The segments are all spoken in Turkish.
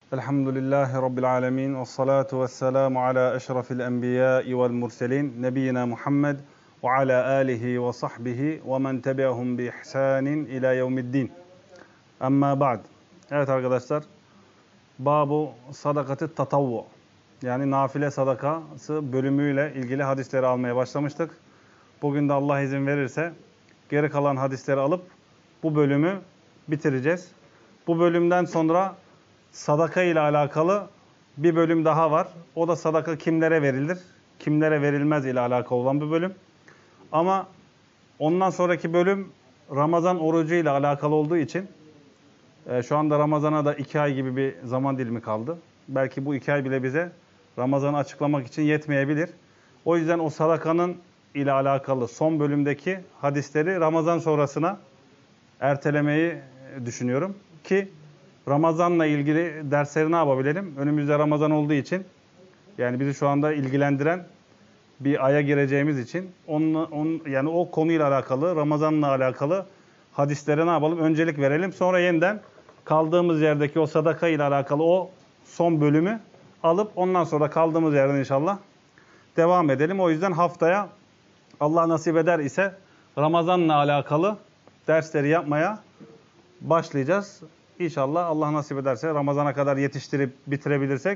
Elhamdülillahi Rabbil alemin. Ve salatu ve selamu ala eşrafil enbiyai vel murselin. Nebiyyina Muhammed ve ala alihi ve sahbihi ve men tebi'ahum bi ihsanin ila yevmiddin. Amma ba'd. Evet arkadaşlar, babu sadakati tatavvu, yani nafile sadakası bölümüyle ilgili hadisleri almaya başlamıştık. Bugün de Allah izin verirse geri kalan hadisleri alıp bu bölümü bitireceğiz. Bu bölümden sonra sadaka ile alakalı bir bölüm daha var. O da sadaka kimlere verilir, kimlere verilmez ile alakalı olan bir bölüm. Ama ondan sonraki bölüm Ramazan orucu ile alakalı olduğu için şu anda Ramazan'a da 2 ay gibi bir zaman dilimi kaldı. Belki bu 2 ay bile bize Ramazan'ı açıklamak için yetmeyebilir. O yüzden o sadakanın ile alakalı son bölümdeki hadisleri Ramazan sonrasına ertelemeyi düşünüyorum. Ki Ramazan'la ilgili dersleri ne yapabilelim? Önümüzde Ramazan olduğu için, yani bizi şu anda ilgilendiren bir aya gireceğimiz için yani o konuyla alakalı, Ramazan'la alakalı hadislere ne yapalım? Öncelik verelim. Sonra yeniden kaldığımız yerdeki o sadaka ile alakalı o son bölümü alıp ondan sonra kaldığımız yerden inşallah devam edelim. O yüzden haftaya Allah nasip eder ise Ramazan'la alakalı dersleri yapmaya başlayacağız. İnşallah Allah nasip ederse Ramazan'a kadar yetiştirip bitirebilirsek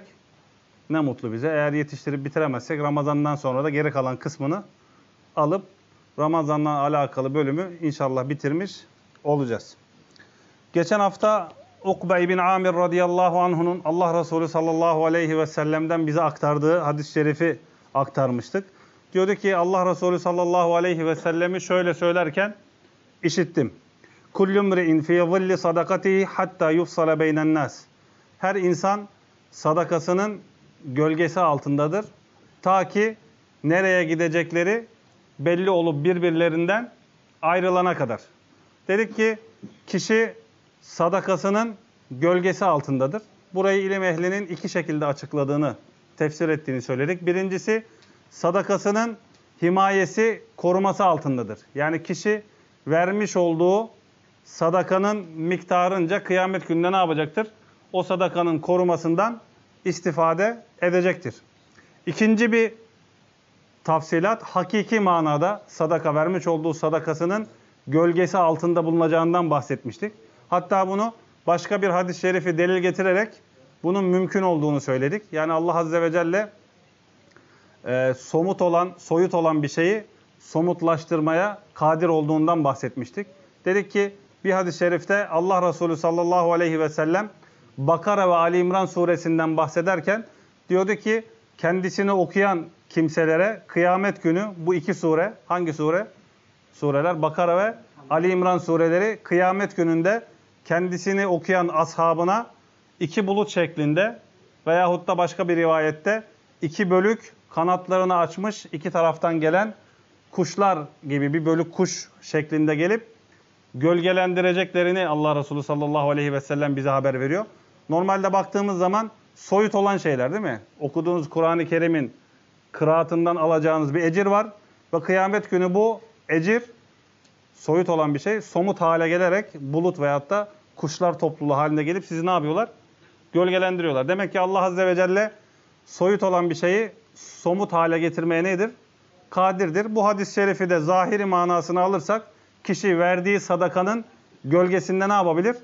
ne mutlu bize. Eğer yetiştirip bitiremezsek Ramazan'dan sonra da geri kalan kısmını alıp Ramazan'la alakalı bölümü inşallah bitirmiş olacağız. Geçen hafta Ukbe bin Amir radıyallahu anh'unun Allah Resulü sallallahu aleyhi ve sellem'den bize aktardığı hadis-i şerifi aktarmıştık. Diyordu ki Allah Resulü sallallahu aleyhi ve sellemi şöyle söylerken işittim. Kullu mri'in fi zilli sadakatihi hatta yufsala beynen nas. Her insan sadakasının gölgesi altındadır. Ta ki nereye gidecekleri belli olup birbirlerinden ayrılana kadar. Dedik ki kişi sadakasının gölgesi altındadır. Burayı ilim ehlinin 2 şekilde açıkladığını, tefsir ettiğini söyledik. Birincisi sadakasının himayesi, koruması altındadır. Yani kişi vermiş olduğu sadakanın miktarınca kıyamet gününde ne yapacaktır? O sadakanın korumasından istifade edecektir. İkinci bir tafsilat, hakiki manada sadaka, vermiş olduğu sadakasının gölgesi altında bulunacağından bahsetmiştik. Hatta bunu başka bir hadis-i şerifi delil getirerek bunun mümkün olduğunu söyledik. Yani Allah Azze ve Celle somut olan, soyut olan bir şeyi somutlaştırmaya kadir olduğundan bahsetmiştik. Dedik ki bir hadis-i şerifte Allah Resulü sallallahu aleyhi ve sellem Bakara ve Ali İmran suresinden bahsederken diyordu ki kendisini okuyan kimselere kıyamet günü bu 2 sure, hangi sure? Sureler Bakara ve Ali İmran sureleri kıyamet gününde kendisini okuyan ashabına 2 bulut şeklinde veyahut da başka bir rivayette 2 bölük kanatlarını açmış 2 taraftan gelen kuşlar gibi bir bölük kuş şeklinde gelip gölgelendireceklerini Allah Resulü sallallahu aleyhi ve sellem bize haber veriyor. Normalde baktığımız zaman soyut olan şeyler değil mi? Okuduğunuz Kur'an-ı Kerim'in kıraatından alacağınız bir ecir var. Ve kıyamet günü bu ecir, soyut olan bir şey, somut hale gelerek bulut veyahut da kuşlar topluluğu halinde gelip sizi ne yapıyorlar? Gölgelendiriyorlar. Demek ki Allah Azze ve Celle soyut olan bir şeyi somut hale getirmeye nedir? Kadirdir. Bu hadis-i şerifi de zahiri manasını alırsak kişi verdiği sadakanın gölgesinde ne yapabilir?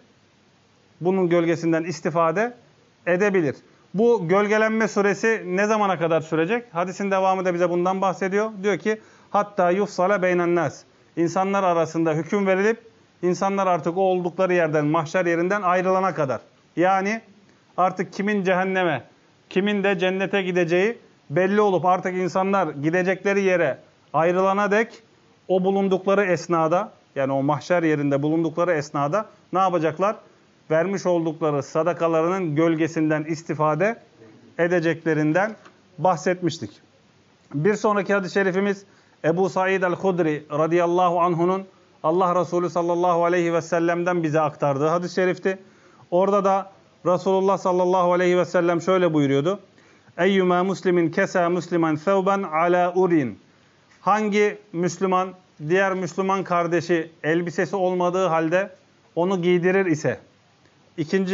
Bunun gölgesinden istifade edebilir. Bu gölgelenme süresi ne zamana kadar sürecek? Hadisin devamı da bize bundan bahsediyor. Diyor ki hatta yufsala beynen nas. İnsanlar arasında hüküm verilip insanlar artık o oldukları yerden, mahşer yerinden ayrılana kadar. Yani artık kimin cehenneme, kimin de cennete gideceği belli olup artık insanlar gidecekleri yere ayrılana dek o bulundukları esnada, yani o mahşer yerinde bulundukları esnada ne yapacaklar? Vermiş oldukları sadakalarının gölgesinden istifade edeceklerinden bahsetmiştik. Bir sonraki hadis-i şerifimiz Ebu Said el-Hudri radıyallahu anh'unun Allah Resulü sallallahu aleyhi ve sellem'den bize aktardığı hadis-i şerifti. Orada da Resulullah sallallahu aleyhi ve sellem şöyle buyuruyordu. Eyyuma muslimin kesa musliman thawban ala urin. Hangi Müslüman diğer Müslüman kardeşi elbisesi olmadığı halde onu giydirir ise. İkinci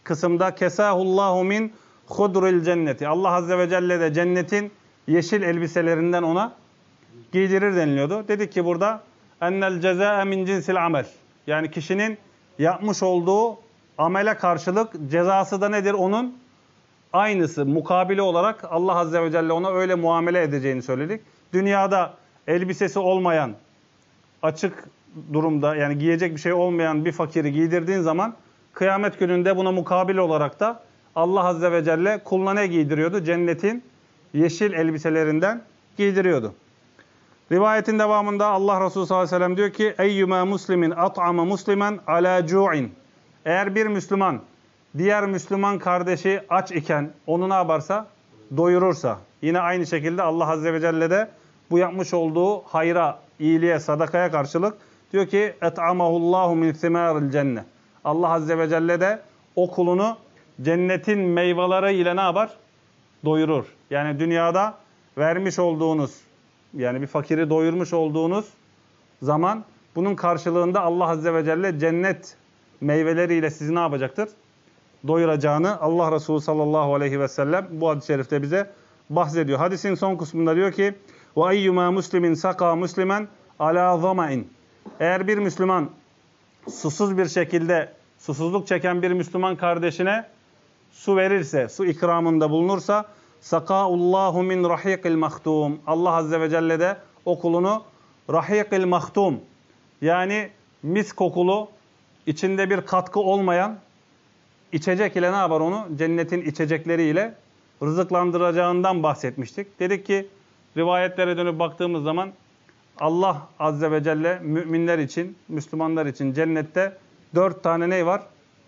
kısımda kesahullahu min hudril cenneti. Allah Azze ve Celle de cennetin yeşil elbiselerinden ona giydirir deniliyordu. Dedik ki burada ennel cezâe min cinsil amel. Yani kişinin yapmış olduğu amele karşılık cezası da nedir? Onun aynısı, mukabili olarak Allah Azze ve Celle ona öyle muamele edeceğini söyledik. Dünyada elbisesi olmayan, açık durumda yani giyecek bir şey olmayan bir fakiri giydirdiğin zaman kıyamet gününde buna mukabil olarak da Allah Azze ve Celle kuluna ne giydiriyordu? Cennetin yeşil elbiselerinden giydiriyordu. Rivayetin devamında Allah Resulü sallallahu aleyhi ve sellem diyor ki eyyuma muslimin at'ama muslimen ala cu'in. Eğer bir Müslüman diğer Müslüman kardeşi aç iken onu ne yaparsa? Doyurursa. Yine aynı şekilde Allah Azze ve Celle de bu yapmış olduğu hayra, iyiliğe, sadakaya karşılık diyor ki et'amahullahu min thimaril cennet. Allah Azze ve Celle de o kulunu cennetin meyveleri ile ne yapar? Doyurur. Yani dünyada vermiş olduğunuz, yani bir fakiri doyurmuş olduğunuz zaman bunun karşılığında Allah Azze ve Celle cennet meyveleriyle sizi ne yapacaktır? Doyuracağını Allah Resulü sallallahu aleyhi ve sellem bu hadis-i şerifte bize bahsediyor. Hadisin son kısmında diyor ki وَاَيُّمَا مُسْلِمٍ سَقَى مُسْلِمًا عَلَى ظَمَئٍ. Eğer bir Müslüman susuz bir şekilde susuzluk çeken bir Müslüman kardeşine su verirse, su ikramında bulunursa sakâullâhu min rahîkil mahtûm. Allah Azze ve Celle de o kulunu rahîkil mahtûm yani mis kokulu, içinde bir katkı olmayan içecek ile ne yapar onu? Cennetin içecekleriyle rızıklandıracağından bahsetmiştik. Dedik ki rivayetlere dönüp baktığımız zaman Allah Azze ve Celle müminler için, Müslümanlar için cennette 4 tane ne var?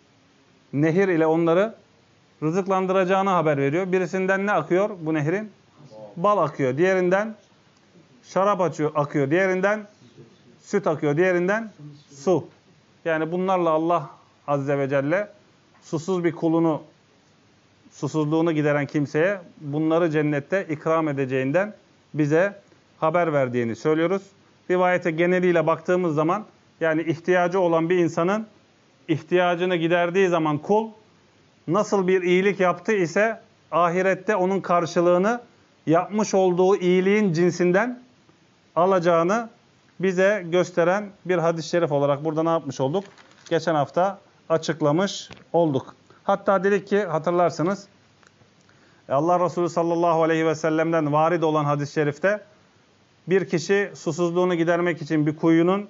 Nehir ile onları rızıklandıracağını haber veriyor. Birisinden ne akıyor bu nehrin? Bal akıyor. Diğerinden şarap akıyor. Diğerinden süt akıyor. Diğerinden su. Yani bunlarla Allah Azze ve Celle susuz bir kulunu, susuzluğunu gideren kimseye bunları cennette ikram edeceğinden bize haber verdiğini söylüyoruz. Rivayete geneliyle baktığımız zaman yani ihtiyacı olan bir insanın ihtiyacını giderdiği zaman kul nasıl bir iyilik yaptı ise ahirette onun karşılığını yapmış olduğu iyiliğin cinsinden alacağını bize gösteren bir hadis-i şerif olarak burada ne yapmış olduk? Geçen hafta açıklamış olduk. Hatta dedik ki hatırlarsınız Allah Resulü sallallahu aleyhi ve sellem'den varid olan hadis-i şerifte bir kişi susuzluğunu gidermek için bir kuyunun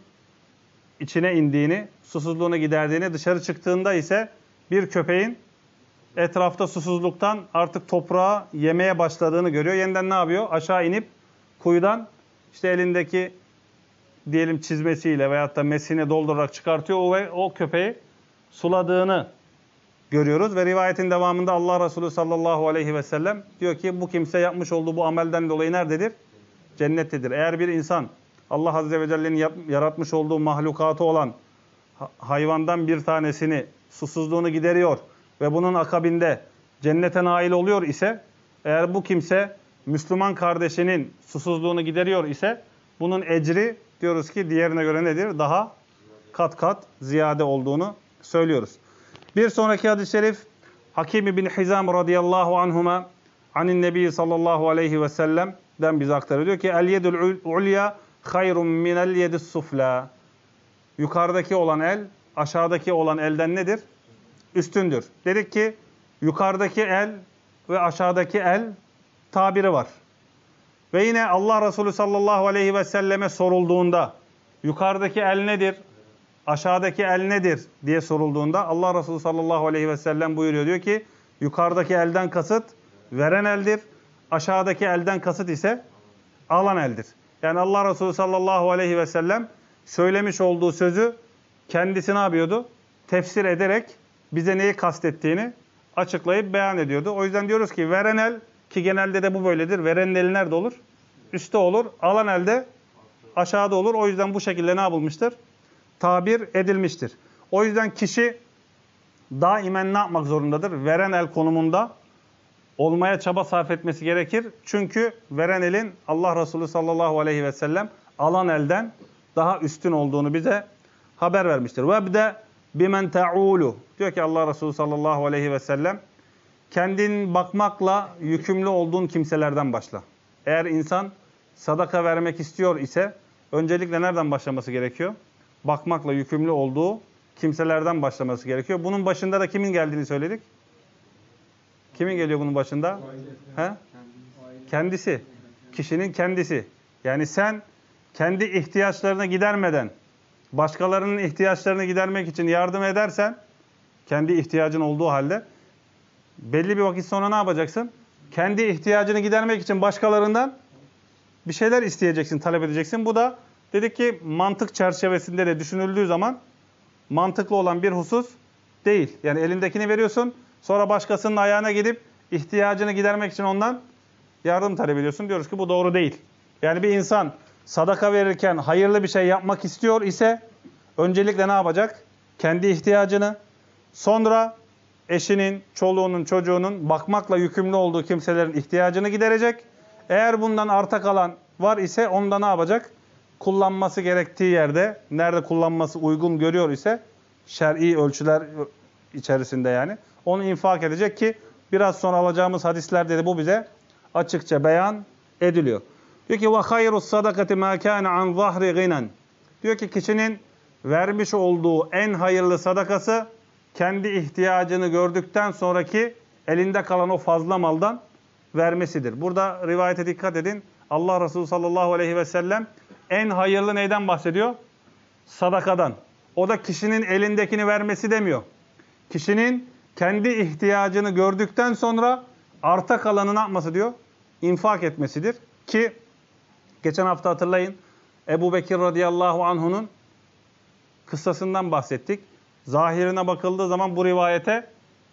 içine indiğini, susuzluğunu giderdiğini, dışarı çıktığında ise bir köpeğin etrafta susuzluktan artık toprağı yemeye başladığını görüyor. Yeniden ne yapıyor? Aşağı inip kuyudan işte elindeki diyelim çizmesiyle veyahut da mesini doldurarak çıkartıyor ve o köpeği suladığını görüyoruz. Ve rivayetin devamında Allah Resulü sallallahu aleyhi ve sellem diyor ki bu kimse yapmış olduğu bu amelden dolayı nerededir? Cennettedir. Eğer bir insan Allah Azze ve Celle'nin yaratmış olduğu mahlukatı olan hayvandan bir tanesini susuzluğunu gideriyor ve bunun akabinde cennete nail oluyor ise eğer bu kimse Müslüman kardeşinin susuzluğunu gideriyor ise bunun ecri diyoruz ki diğerine göre nedir? Daha kat kat ziyade olduğunu söylüyoruz. Bir sonraki hadis-i şerif Hakim bin Hizam radıyallahu anhuma anin nebi sallallahu aleyhi ve sellem'den bize aktarıyor. Diyor ki el yedul ulya hayrun minel yedis sufla. Yukarıdaki olan el aşağıdaki olan elden nedir? Üstündür. Dedik ki yukarıdaki el ve aşağıdaki el tabiri var. Ve yine Allah Resulü sallallahu aleyhi ve selleme sorulduğunda yukarıdaki el nedir? Aşağıdaki el nedir diye sorulduğunda Allah Resulü sallallahu aleyhi ve sellem buyuruyor. Diyor ki yukarıdaki elden kasıt veren eldir. Aşağıdaki elden kasıt ise alan eldir. Yani Allah Resulü sallallahu aleyhi ve sellem söylemiş olduğu sözü kendisi ne yapıyordu? Tefsir ederek bize neyi kastettiğini açıklayıp beyan ediyordu. O yüzden diyoruz ki veren el, ki genelde de bu böyledir. Verenin eli nerede olur? Üstte olur. Alan elde aşağıda olur. O yüzden bu şekilde ne yapılmıştır? Tabir edilmiştir. O yüzden kişi daimen ne yapmak zorundadır? Veren el konumunda olmaya çaba sarf etmesi gerekir. Çünkü veren elin Allah Resulü sallallahu aleyhi ve sellem alan elden daha üstün olduğunu bize haber vermiştir. Ve bir de bimen ta'ulu. Diyor ki Allah Resulü sallallahu aleyhi ve sellem, kendin bakmakla yükümlü olduğun kimselerden başla. Eğer insan sadaka vermek istiyor ise öncelikle nereden başlaması gerekiyor? Bakmakla yükümlü olduğu kimselerden başlaması gerekiyor. Bunun başında da kimin geldiğini söyledik? Kimin geliyor bunun başında? He? Kendisi. Kişinin kendisi. Yani sen kendi ihtiyaçlarını gidermeden başkalarının ihtiyaçlarını gidermek için yardım edersen, kendi ihtiyacın olduğu halde belli bir vakit sonra ne yapacaksın? Kendi ihtiyacını gidermek için başkalarından bir şeyler isteyeceksin, talep edeceksin. Bu da dedik ki mantık çerçevesinde de düşünüldüğü zaman mantıklı olan bir husus değil. Yani elindekini veriyorsun, sonra başkasının ayağına gidip ihtiyacını gidermek için ondan yardım talep ediyorsun. Diyoruz ki bu doğru değil. Yani bir insan sadaka verirken hayırlı bir şey yapmak istiyor ise öncelikle ne yapacak? Kendi ihtiyacını, sonra eşinin, çoluğunun, çocuğunun bakmakla yükümlü olduğu kimselerin ihtiyacını giderecek. Eğer bundan arta kalan var ise onu da ne yapacak? Kullanması gerektiği yerde, nerede kullanması uygun görüyor ise şer'i ölçüler içerisinde yani onu infak edecek ki biraz sonra alacağımız hadislerde de bu bize açıkça beyan ediliyor. Diyor ki وَخَيْرُ الصَّدَقَةِ مَا كَانَ عَنْ ظَهْرِ غِنًا. Diyor ki kişinin vermiş olduğu en hayırlı sadakası kendi ihtiyacını gördükten sonraki elinde kalan o fazla maldan vermesidir. Burada rivayete dikkat edin. Allah Resulü sallallahu aleyhi ve sellem en hayırlı neyden bahsediyor? Sadakadan. O da kişinin elindekini vermesi demiyor. Kişinin kendi ihtiyacını gördükten sonra arta kalanı ne yapması diyor? İnfak etmesidir. Ki geçen hafta hatırlayın Ebu Bekir radıyallahu anhu'nun kıssasından bahsettik. Zahirine bakıldığı zaman bu rivayete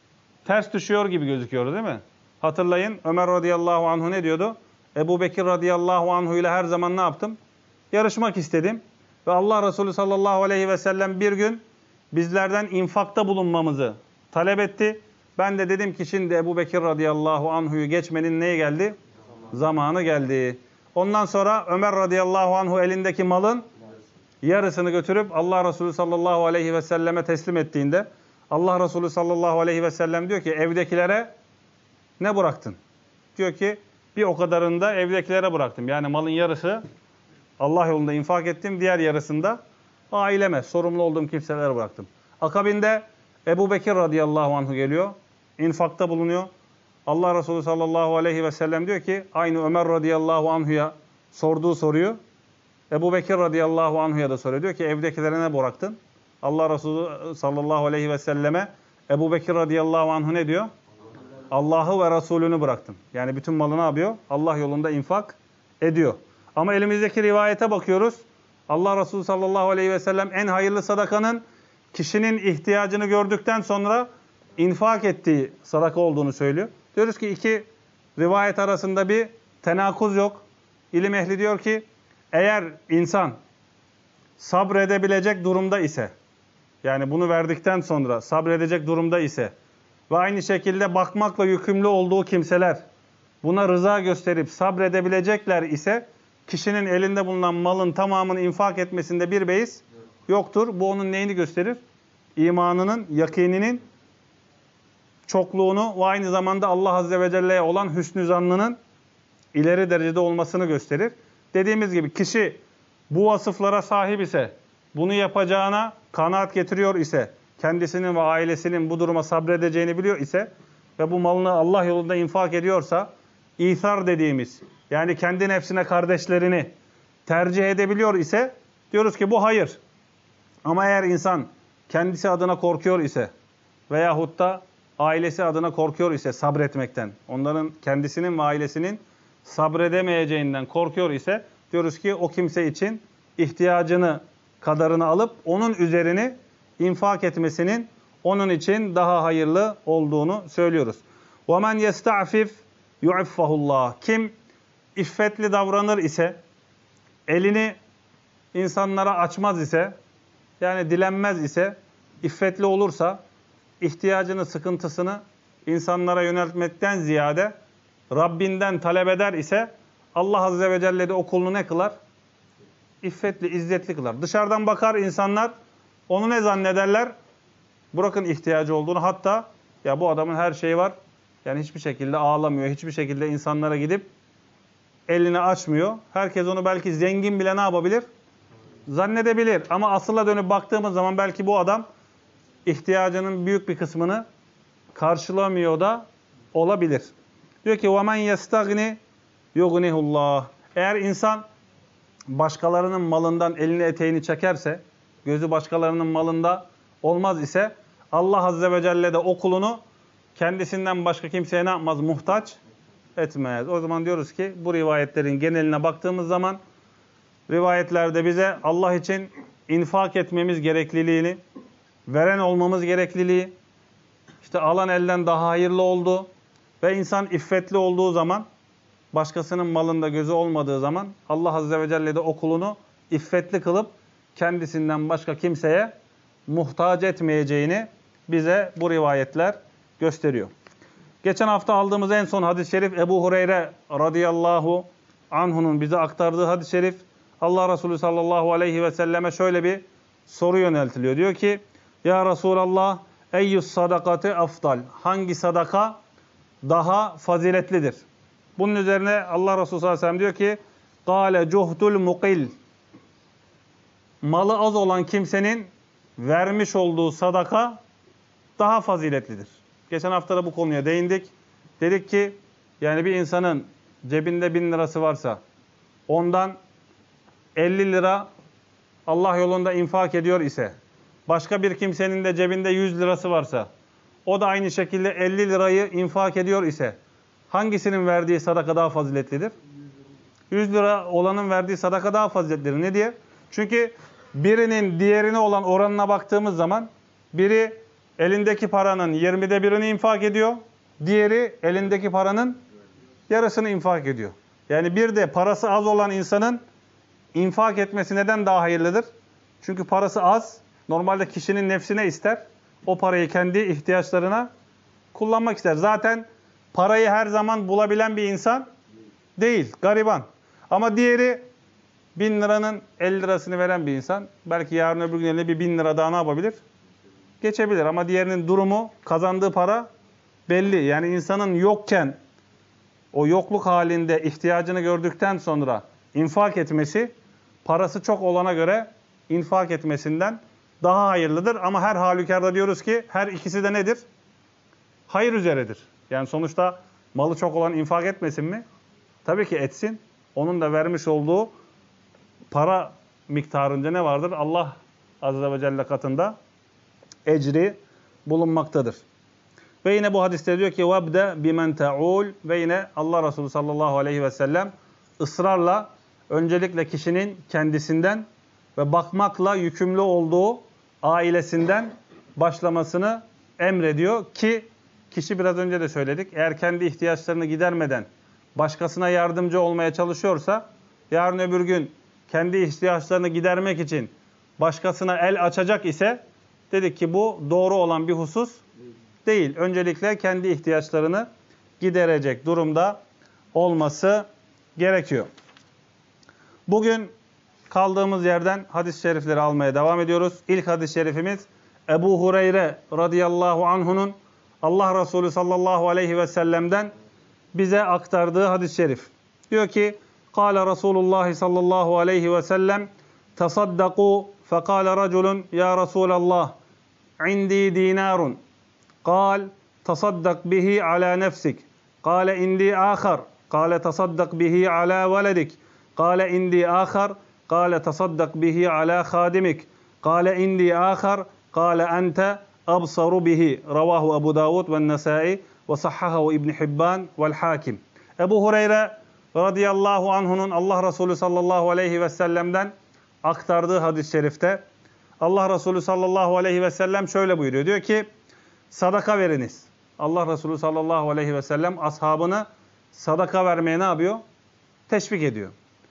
ters düşüyor gibi gözüküyor değil mi? Hatırlayın Ömer radıyallahu anhu ne diyordu? Ebu Bekir radıyallahu anhu ile her zaman ne yaptım? Yarışmak istedim. Ve Allah Resulü sallallahu aleyhi ve sellem bir gün bizlerden infakta bulunmamızı talep etti. Ben de dedim ki şimdi Ebu Bekir radıyallahu anhu'yu geçmenin neye geldi? Zamanı geldi. Ondan sonra Ömer radıyallahu anhu elindeki malın yarısını götürüp Allah Resulü sallallahu aleyhi ve selleme teslim ettiğinde Allah Resulü sallallahu aleyhi ve sellem diyor ki evdekilere ne bıraktın? Diyor ki bir o kadarını da evdekilere bıraktım. Yani malın yarısı Allah yolunda infak ettim. Diğer yarısını da aileme, sorumlu olduğum kimselere bıraktım. Akabinde Ebu Bekir radıyallahu anhu geliyor. İnfakta bulunuyor. Allah Resulü sallallahu aleyhi ve sellem diyor ki aynı Ömer radıyallahu anhu'ya sorduğu soruyu Ebu Bekir radıyallahu anhu'ya da soruyor. Diyor ki evdekilere ne bıraktın? Allah Resulü sallallahu aleyhi ve selleme Ebu Bekir radıyallahu anhu ne diyor? Allah'ı ve Resulünü bıraktım. Yani bütün malı ne yapıyor? Allah yolunda infak ediyor. Ama elimizdeki rivayete bakıyoruz. Allah Resulü sallallahu aleyhi ve sellem en hayırlı sadakanın kişinin ihtiyacını gördükten sonra infak ettiği sadaka olduğunu söylüyor. Diyoruz ki iki rivayet arasında bir tenakuz yok. İlim ehli diyor ki eğer insan sabredebilecek durumda ise, yani bunu verdikten sonra sabredecek durumda ise ve aynı şekilde bakmakla yükümlü olduğu kimseler buna rıza gösterip sabredebilecekler ise kişinin elinde bulunan malın tamamını infak etmesinde bir beis yoktur. Bu onun neyini gösterir? İmanının, yakininin çokluğunu ve aynı zamanda Allah Azze ve Celle'ye olan hüsnü zannının ileri derecede olmasını gösterir. Dediğimiz gibi kişi bu vasıflara sahip ise, bunu yapacağına kanaat getiriyor ise, kendisinin ve ailesinin bu duruma sabredeceğini biliyor ise ve bu malını Allah yolunda infak ediyorsa, İthar dediğimiz, yani kendi nefsine kardeşlerini tercih edebiliyor ise, diyoruz ki bu hayır. Ama eğer insan kendisi adına korkuyor ise veyahut da ailesi adına korkuyor ise sabretmekten, onların kendisinin ve ailesinin sabredemeyeceğinden korkuyor ise, diyoruz ki o kimse için ihtiyacını, kadarını alıp onun üzerini infak etmesinin onun için daha hayırlı olduğunu söylüyoruz. وَمَنْ يَسْتَعْفِفْ يُعِفَّهُ اللّٰهِ. Kim iffetli davranır ise, elini insanlara açmaz ise, yani dilenmez ise, iffetli olursa, ihtiyacını, sıkıntısını insanlara yöneltmekten ziyade Rabbinden talep eder ise, Allah Azze ve Celle de o kulunu ne kılar? İffetli, izzetli kılar. Dışarıdan bakar insanlar, onu ne zannederler? Bırakın ihtiyacı olduğunu, hatta ya bu adamın her şeyi var. Yani hiçbir şekilde ağlamıyor, hiçbir şekilde insanlara gidip elini açmıyor. Herkes onu belki zengin bile ne yapabilir? Zannedebilir. Ama asıla dönüp baktığımız zaman belki bu adam ihtiyacının büyük bir kısmını karşılamıyor da olabilir. Diyor ki وَمَنْ يَسْتَغْنِ يُغْنِهُ اللّٰهِ. Eğer insan başkalarının malından elini eteğini çekerse, gözü başkalarının malında olmaz ise, Allah Azze ve Celle de o kulunu kendisinden başka kimseye ne yapmaz? Muhtaç etmez. O zaman diyoruz ki bu rivayetlerin geneline baktığımız zaman rivayetlerde bize Allah için infak etmemiz gerekliliğini, veren olmamız gerekliliği, işte alan elden daha hayırlı oldu ve insan iffetli olduğu zaman, başkasının malında gözü olmadığı zaman Allah Azze ve Celle de o kulunu iffetli kılıp kendisinden başka kimseye muhtaç etmeyeceğini bize bu rivayetler gösteriyor. Geçen hafta aldığımız en son hadis-i şerif Ebu Hureyre radıyallahu anhu'nun bize aktardığı hadis-i şerif. Allah Resulü sallallahu aleyhi ve selleme şöyle bir soru yöneltiliyor. Diyor ki, Ya Resulallah, eyyus sadakati afdal. Hangi sadaka daha faziletlidir? Bunun üzerine Allah Resulü sallallahu aleyhi ve sellem diyor ki, Kâle cuhdul mukil. Malı az olan kimsenin vermiş olduğu sadaka daha faziletlidir. Geçen hafta da bu konuya değindik. Dedik ki, yani bir insanın cebinde 1000 lirası varsa, ondan 50 lira Allah yolunda infak ediyor ise, başka bir kimsenin de cebinde 100 lirası varsa, o da aynı şekilde 50 lirayı infak ediyor ise, hangisinin verdiği sadaka daha faziletlidir? 100 lira olanın verdiği sadaka daha faziletlidir. Ne diye? Çünkü birinin diğerine olan oranına baktığımız zaman, biri elindeki paranın 20'de 1'ini infak ediyor, diğeri elindeki paranın yarısını infak ediyor. Yani bir de parası az olan insanın infak etmesi neden daha hayırlıdır? Çünkü parası az, normalde kişinin nefsine ister, o parayı kendi ihtiyaçlarına kullanmak ister. Zaten parayı her zaman bulabilen bir insan değil, gariban. Ama diğeri 1000 liranın 50 lirasını veren bir insan, belki yarın öbür gün eline bir 1000 lira daha ne yapabilir? Geçebilir. Ama diğerinin durumu, kazandığı para belli. Yani insanın yokken, o yokluk halinde ihtiyacını gördükten sonra infak etmesi, parası çok olana göre infak etmesinden daha hayırlıdır. Ama her halükarda diyoruz ki her ikisi de nedir? Hayır üzeredir. Yani sonuçta malı çok olan infak etmesin mi? Tabii ki etsin. Onun da vermiş olduğu para miktarınca ne vardır? Allah Azze ve Celle katında ecri bulunmaktadır. Ve yine bu hadiste diyor ki وَبْدَ بِمَنْ تَعُولُ. Ve yine Allah Resulü sallallahu aleyhi ve sellem ısrarla öncelikle kişinin kendisinden ve bakmakla yükümlü olduğu ailesinden başlamasını emrediyor ki kişi, biraz önce de söyledik, eğer kendi ihtiyaçlarını gidermeden başkasına yardımcı olmaya çalışıyorsa, yarın öbür gün kendi ihtiyaçlarını gidermek için başkasına el açacak ise, dedik ki bu doğru olan bir husus değil. Öncelikle kendi ihtiyaçlarını giderecek durumda olması gerekiyor. Bugün kaldığımız yerden hadis-i şerifleri almaya devam ediyoruz. İlk hadis-i şerifimiz Ebu Hureyre radıyallahu anhu'nun Allah Resulü sallallahu aleyhi ve sellem'den bize aktardığı hadis-i şerif. Diyor ki, Kâle Resulullah sallallahu aleyhi ve sellem tasaddakû fekâle raculun ya Resulallah indi dinarun. Kâl tasaddak bihi ala nefsik. Kâle indi âkhar. Kâle tasaddak bihi ala veledik. Kâle indi âkhar. Kâle tasaddak bihi ala khadimik. Kâle indi âkhar. Kâle ente absaru bihi. Ravahu Ebu Davud ve Nesai ve sahhahu İbn Hibban vel Hakim. Ebu Hureyre radıyallahu anhu'nun Allah Resulü sallallahu aleyhi ve sellem'den aktardığı hadis-i şerifte Allah Resulü sallallahu aleyhi ve sellem şöyle buyuruyor. Diyor ki, sadaka veriniz. Allah Resulü sallallahu aleyhi ve sellem ashabını sadaka vermeye ne yapıyor? Teşvik ediyor.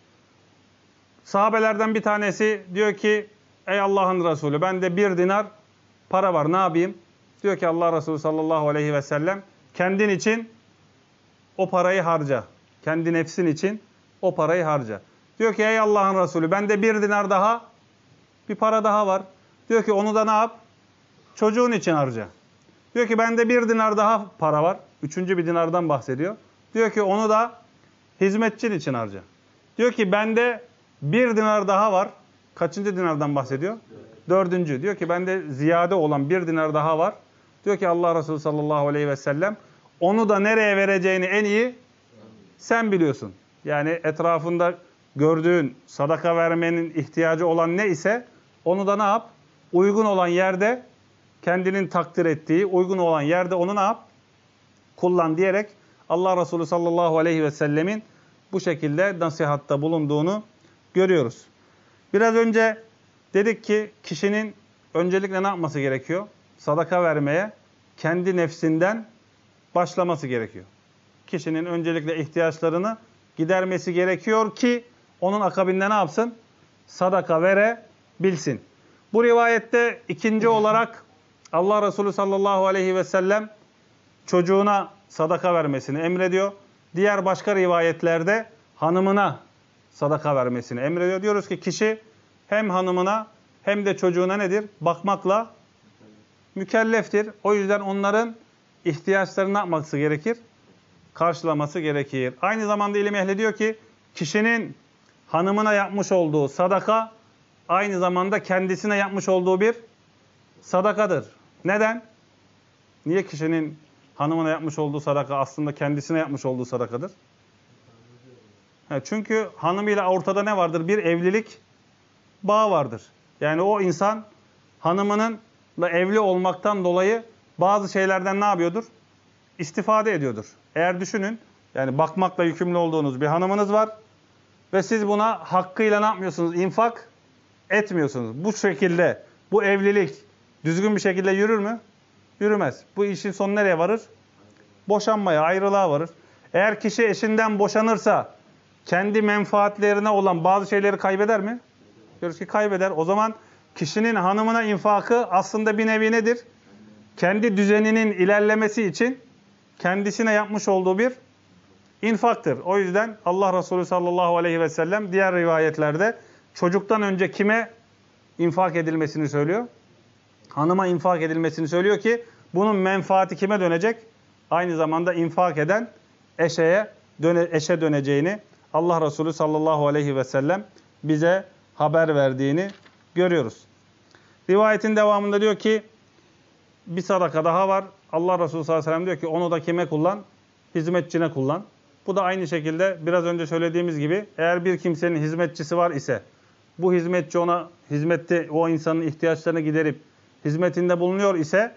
Sahabelerden bir tanesi diyor ki, ey Allah'ın Resulü, bende 1 dinar para var, ne yapayım? Diyor ki Allah Resulü sallallahu aleyhi ve sellem, kendin için o parayı harca. Kendi nefsin için o parayı harca. Diyor ki ey Allah'ın Resulü, bende 1 dinar daha, bir para daha var. Diyor ki onu da ne yap? çocuğun için harca. Diyor ki bende 1 dinar daha para var. 3. bir dinardan bahsediyor. Diyor ki onu da hizmetçin için harca. Diyor ki bende 1 dinar daha var. Kaçıncı dinardan bahsediyor? 4. Diyor ki bende ziyade olan 1 dinar daha var. Diyor ki Allah Resulü sallallahu aleyhi ve sellem onu da nereye vereceğini en iyi sen biliyorsun. Yani etrafında gördüğün sadaka vermenin ihtiyacı olan ne ise onu da ne yap? Uygun olan yerde kendinin takdir ettiği uygun olan yerde onu ne yap? Kullan diyerek Allah Resulü sallallahu aleyhi ve sellemin bu şekilde nasihatta bulunduğunu görüyoruz. Biraz önce dedik ki kişinin öncelikle ne yapması gerekiyor? Sadaka vermeye kendi nefsinden başlaması gerekiyor. Kişinin öncelikle ihtiyaçlarını gidermesi gerekiyor ki onun akabinde ne yapsın? Sadaka verebilsin. Bu rivayette ikinci olarak Allah Resulü sallallahu aleyhi ve sellem çocuğuna sadaka vermesini emrediyor. Diğer başka rivayetlerde hanımına sadaka vermesini emrediyor. Diyoruz ki kişi hem hanımına hem de çocuğuna nedir? Bakmakla mükelleftir. O yüzden onların ihtiyaçlarını yapması gerekir? Karşılaması gerekir. Aynı zamanda ilim ehli diyor ki kişinin hanımına yapmış olduğu sadaka aynı zamanda kendisine yapmış olduğu bir sadakadır. Neden? Niye kişinin hanımına yapmış olduğu sadaka aslında kendisine yapmış olduğu sadakadır? Çünkü hanımıyla ortada ne vardır? Bir evlilik bağı vardır. Yani o insan hanımınınla evli olmaktan dolayı bazı şeylerden ne yapıyordur? İstifade ediyordur. Eğer düşünün, yani bakmakla yükümlü olduğunuz bir hanımınız var ve siz buna hakkıyla ne yapmıyorsunuz? İnfak etmiyorsunuz. Bu şekilde, bu evlilik düzgün bir şekilde yürür mü? Yürümez. Bu işin sonu nereye varır? Boşanmaya, ayrılığa varır. Eğer kişi eşinden boşanırsa kendi menfaatlerine olan bazı şeyleri kaybeder mi? Diyoruz ki kaybeder. O zaman kişinin hanımına infakı aslında bir nevi nedir? Kendi düzeninin ilerlemesi için kendisine yapmış olduğu bir infaktır. O yüzden Allah Resulü sallallahu aleyhi ve sellem diğer rivayetlerde çocuktan önce kime infak edilmesini söylüyor? Hanıma infak edilmesini söylüyor ki bunun menfaati kime dönecek? Aynı zamanda infak eden eşe döneceğini Allah Resulü sallallahu aleyhi ve sellem bize haber verdiğini görüyoruz. Rivayetin devamında diyor ki bir sadaka daha var. Allah Resulü sallallahu aleyhi ve sellem diyor ki onu da kime kullan? Hizmetçine kullan. Bu da aynı şekilde biraz önce söylediğimiz gibi eğer bir kimsenin hizmetçisi var ise bu hizmetçi ona hizmette o insanın ihtiyaçlarını giderip hizmetinde bulunuyor ise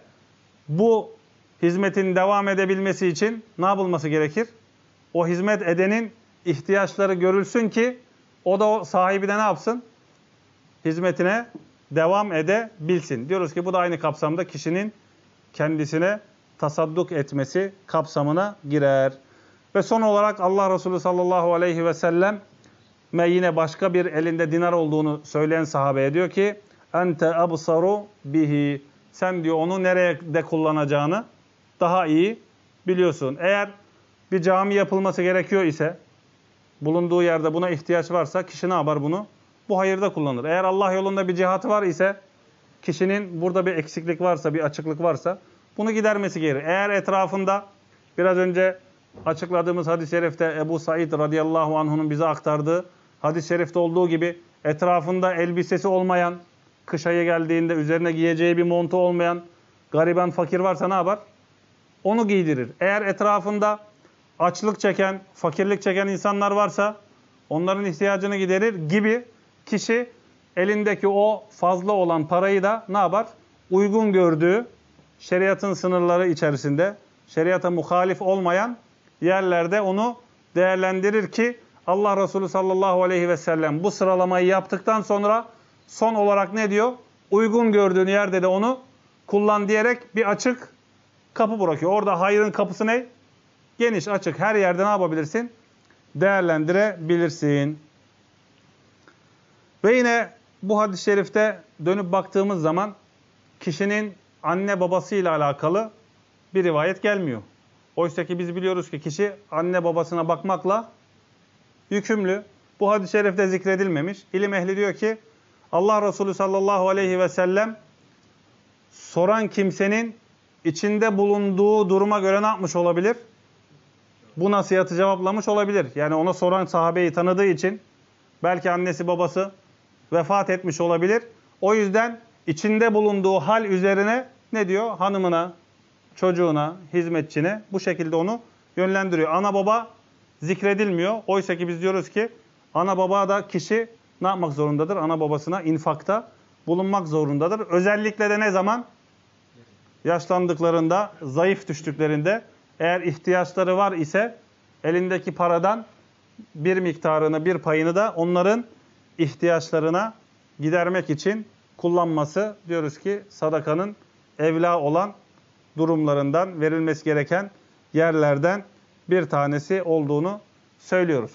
bu hizmetin devam edebilmesi için ne yapılması gerekir? O hizmet edenin ihtiyaçları görülsün ki o da o sahibi de ne yapsın? Hizmetine devam edebilsin. Diyoruz ki bu da aynı kapsamda kişinin kendisine tasadduk etmesi kapsamına girer. Ve son olarak Allah Resulü sallallahu aleyhi ve sellem yine başka bir elinde dinar olduğunu söyleyen sahabeye diyor ki ente absaru bihi. Sen diyor onu nerede kullanacağını daha iyi biliyorsun. Eğer bir cami yapılması gerekiyor ise bulunduğu yerde buna ihtiyaç varsa kişi ne yapar bunu? Bu hayırda kullanır. Eğer Allah yolunda bir cihat var ise kişinin burada bir eksiklik varsa, bir açıklık varsa bunu gidermesi gerekir. Eğer etrafında biraz önce açıkladığımız hadis-i şerifte Ebu Said radıyallahu anh'unun bize aktardığı hadis-i şerifte olduğu gibi etrafında elbisesi olmayan, kış ayı geldiğinde üzerine giyeceği bir montu olmayan gariban fakir varsa ne yapar? Onu giydirir. Eğer etrafında açlık çeken, fakirlik çeken insanlar varsa onların ihtiyacını giderir gibi kişi elindeki o fazla olan parayı da ne yapar? Uygun gördüğü şeriatın sınırları içerisinde, şeriata muhalif olmayan yerlerde onu değerlendirir ki Allah Resulü sallallahu aleyhi ve sellem bu sıralamayı yaptıktan sonra son olarak ne diyor? Uygun gördüğün yerde de onu kullan diyerek bir açık kapı bırakıyor. Orada hayrın kapısı ne? Geniş, açık. Her yerde ne yapabilirsin? Değerlendirebilirsin. Ve yine bu hadis-i şerifte dönüp baktığımız zaman kişinin anne babasıyla alakalı bir rivayet gelmiyor. Oysa ki biz biliyoruz ki kişi anne babasına bakmakla yükümlü. Bu hadis-i şerifte zikredilmemiş. İlim ehli diyor ki Allah Resulü sallallahu aleyhi ve sellem soran kimsenin içinde bulunduğu duruma göre ne yapmış olabilir? Bu nasihatı cevaplamış olabilir. Yani ona soran sahabeyi tanıdığı için belki annesi babası vefat etmiş olabilir. O yüzden içinde bulunduğu hal üzerine ne diyor? Hanımına, çocuğuna, hizmetçine bu şekilde onu yönlendiriyor. Ana baba zikredilmiyor. Oysa ki biz diyoruz ki ana baba da kişi ne yapmak zorundadır? Ana babasına infakta bulunmak zorundadır. Özellikle de ne zaman? Yaşlandıklarında, zayıf düştüklerinde, eğer ihtiyaçları var ise elindeki paradan bir miktarını, bir payını da onların ihtiyaçlarına gidermek için kullanması, diyoruz ki sadakanın evla olan durumlarından, verilmesi gereken yerlerden bir tanesi olduğunu söylüyoruz.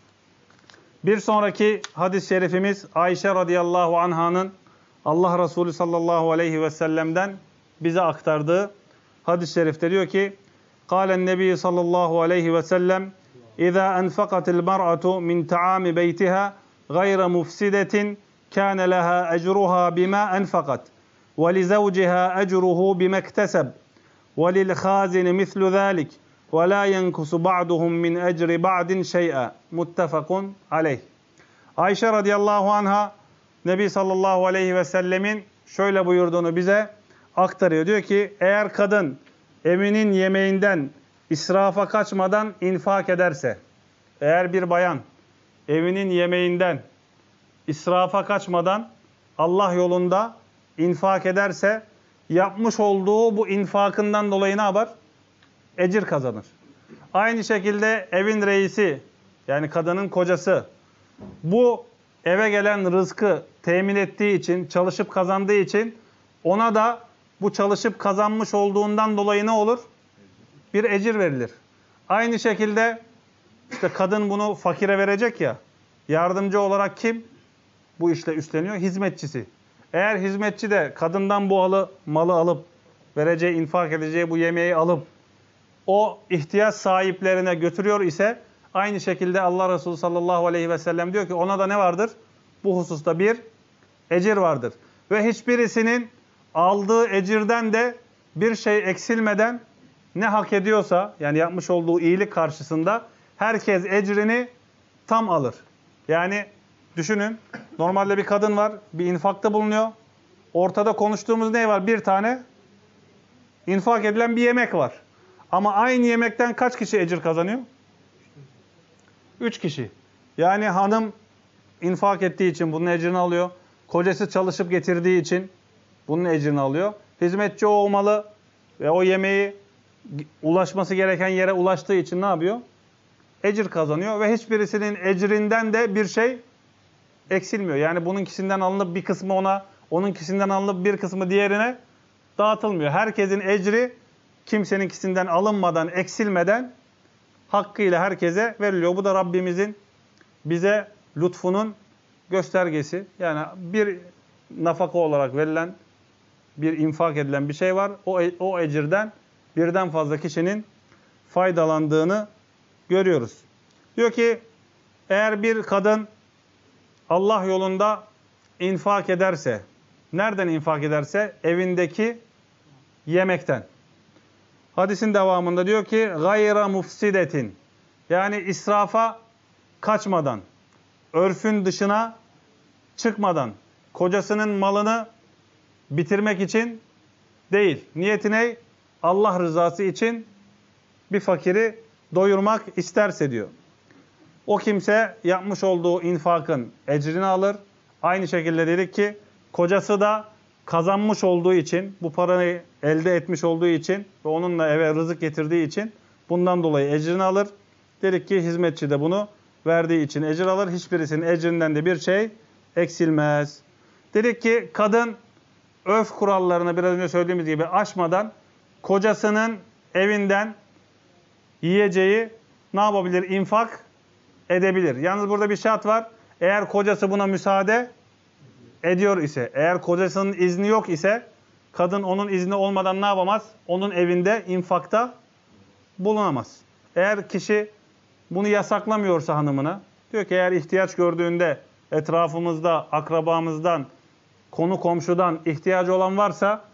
Bir sonraki hadis-i şerifimiz Ayşe radıyallahu anh'ın Allah Resulü sallallahu aleyhi ve sellem'den bize aktardığı hadis-i şerifte diyor ki: "Kâlen Nebi sallallahu aleyhi ve sellem: İzâ enfakatil mar'atu min ta'ami beytiha gayra mufsidetin kâne leha ecruha bima enfakat ve li zavciha ecruhu bima ikteseb ve lil khazini mislu zâlik ve lâ yenkusu ba'duhum min ecri ba'din şey'a." Muttefakun aleyh. Ayşe radıyallahu anha Nebi sallallahu aleyhi ve sellemin şöyle buyurduğunu bize aktarıyor. Diyor ki eğer kadın evinin yemeğinden israfa kaçmadan infak ederse, eğer bir bayan evinin yemeğinden israfa kaçmadan Allah yolunda infak ederse, yapmış olduğu bu infakından dolayı ne yapar? Ecir kazanır. Aynı şekilde evin reisi, yani kadının kocası, bu eve gelen rızkı temin ettiği için, çalışıp kazandığı için ona da bu çalışıp kazanmış olduğundan dolayı ne olur? Bir ecir verilir. Aynı şekilde işte kadın bunu fakire verecek ya, yardımcı olarak kim bu işle üstleniyor? Hizmetçisi. Eğer hizmetçi de kadından bu malı alıp, vereceği, infak edeceği bu yemeği alıp o ihtiyaç sahiplerine götürüyor ise, aynı şekilde Allah Resulü sallallahu aleyhi ve sellem diyor ki ona da ne vardır? Bu hususta bir ecir vardır. Ve hiçbirisinin aldığı ecirden de bir şey eksilmeden ne hak ediyorsa, yani yapmış olduğu iyilik karşısında herkes ecrini tam alır. Yani düşünün, normalde bir kadın var, bir infakta bulunuyor. Ortada konuştuğumuz ne var? Bir tane infak edilen bir yemek var. Ama aynı yemekten kaç kişi ecir kazanıyor? 3 kişi. Yani hanım infak ettiği için bunun ecrini alıyor. Kocası çalışıp getirdiği için bunun ecrini alıyor. Hizmetçi o malı ve o yemeği ulaşması gereken yere ulaştığı için ne yapıyor? Ecir kazanıyor ve hiçbirisinin ecrinden de bir şey eksilmiyor. Yani bununkisinden alınıp bir kısmı ona, onunkisinden alınıp bir kısmı diğerine dağıtılmıyor. Herkesin ecri kimseninkisinden alınmadan, eksilmeden hakkıyla herkese veriliyor. Bu da Rabbimizin bize lütfunun göstergesi. Yani bir nafaka olarak verilen, bir infak edilen bir şey var. O ecirden birden fazla kişinin faydalandığını görüyoruz. Diyor ki eğer bir kadın Allah yolunda infak ederse, nereden infak ederse? Evindeki yemekten. Hadisin devamında diyor ki gayra mufsidetin, yani israfa kaçmadan, örfün dışına çıkmadan, kocasının malını bitirmek için değil. Niyeti ne? Allah rızası için bir fakiri doyurmak isterse diyor. O kimse yapmış olduğu infakın ecrini alır. Aynı şekilde dedik ki kocası da kazanmış olduğu için, bu parayı elde etmiş olduğu için ve onunla eve rızık getirdiği için bundan dolayı ecrini alır. Dedik ki hizmetçi de bunu verdiği için ecir alır. Hiçbirisinin ecrinden de bir şey eksilmez. Dedik ki kadın örf kurallarını biraz önce söylediğimiz gibi aşmadan kocasının evinden yiyeceği ne yapabilir? İnfak edebilir. Yalnız burada bir şart var. Eğer kocası buna müsaade ediyor ise, eğer kocasının izni yok ise, kadın onun izni olmadan ne yapamaz? Onun evinde infakta bulunamaz. Eğer kişi bunu yasaklamıyorsa hanımına, diyor ki eğer ihtiyaç gördüğünde etrafımızda, akrabamızdan, konu komşudan ihtiyacı olan varsa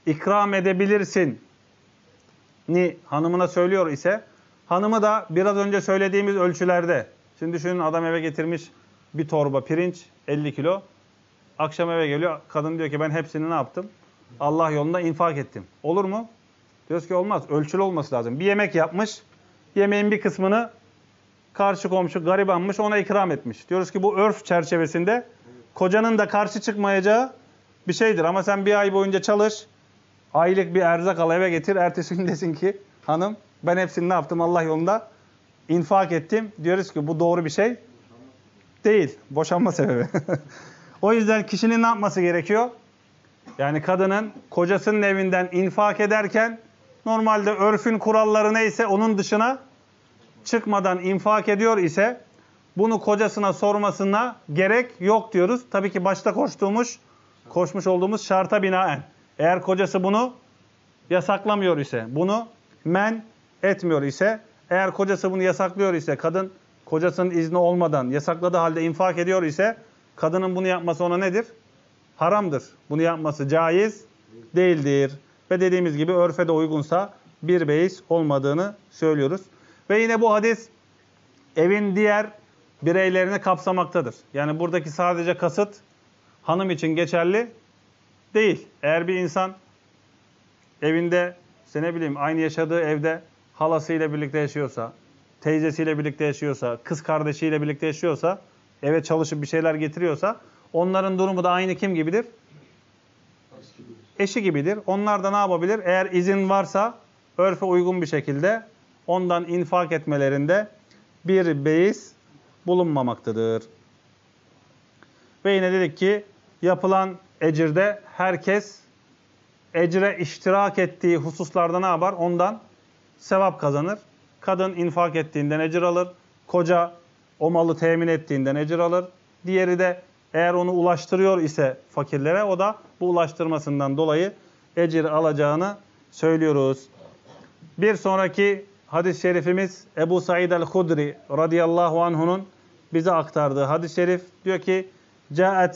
ikram edebilirsin ni hanımına söylüyor ise, hanımı da biraz önce söylediğimiz ölçülerde, şimdi düşünün, adam eve getirmiş bir torba pirinç 50 kilo, akşam eve geliyor, kadın diyor ki ben hepsini ne yaptım? Allah yolunda infak ettim. Olur mu? Diyoruz ki olmaz. Ölçülü olması lazım. Bir yemek yapmış, yemeğin bir kısmını karşı komşu garibanmış, ona ikram etmiş. Diyoruz ki bu örf çerçevesinde kocanın da karşı çıkmayacağı bir şeydir. Ama sen bir ay boyunca çalış, aylık bir erzak al eve getir, ertesi gün desin ki hanım ben hepsini ne yaptım? Allah yolunda infak ettim. Diyoruz ki bu doğru bir şey değil. Boşanma sebebi. O yüzden kişinin ne yapması gerekiyor? Yani kadının kocasının evinden infak ederken normalde örfün kuralları neyse onun dışına çıkmadan infak ediyor ise bunu kocasına sormasına gerek yok diyoruz. Tabii ki başta koşmuş olduğumuz şarta binaen. Eğer kocası bunu yasaklamıyor ise, bunu men etmiyor ise, eğer kocası bunu yasaklıyor ise, kadın kocasının izni olmadan yasakladığı halde infak ediyor ise, kadının bunu yapması ona nedir? Haramdır. Bunu yapması caiz değildir. Ve dediğimiz gibi örfe de uygunsa bir beis olmadığını söylüyoruz. Ve yine bu hadis evin diğer bireylerini kapsamaktadır. Yani buradaki sadece kasıt hanım için geçerli değil. Eğer bir insan evinde, işte ne bileyim, aynı yaşadığı evde halasıyla birlikte yaşıyorsa, teyzesiyle birlikte yaşıyorsa, kız kardeşiyle birlikte yaşıyorsa, eve çalışıp bir şeyler getiriyorsa, onların durumu da aynı kim gibidir? Eşi gibidir. Onlar da ne yapabilir? Eğer izin varsa örfe uygun bir şekilde ondan infak etmelerinde bir beis bulunmamaktadır. Ve yine dedik ki yapılan ecirde herkes ecre iştirak ettiği hususlarda ne yapar? Ondan sevap kazanır. Kadın infak ettiğinden ecir alır. Koca o malı temin ettiğinden ecir alır. Diğeri de eğer onu ulaştırıyor ise fakirlere, o da bu ulaştırmasından dolayı ecir alacağını söylüyoruz. Bir sonraki hadis-i şerifimiz Ebu Said el-Hudri radıyallahu anh'unun bize aktardığı hadis-i şerif. Diyor ki Câet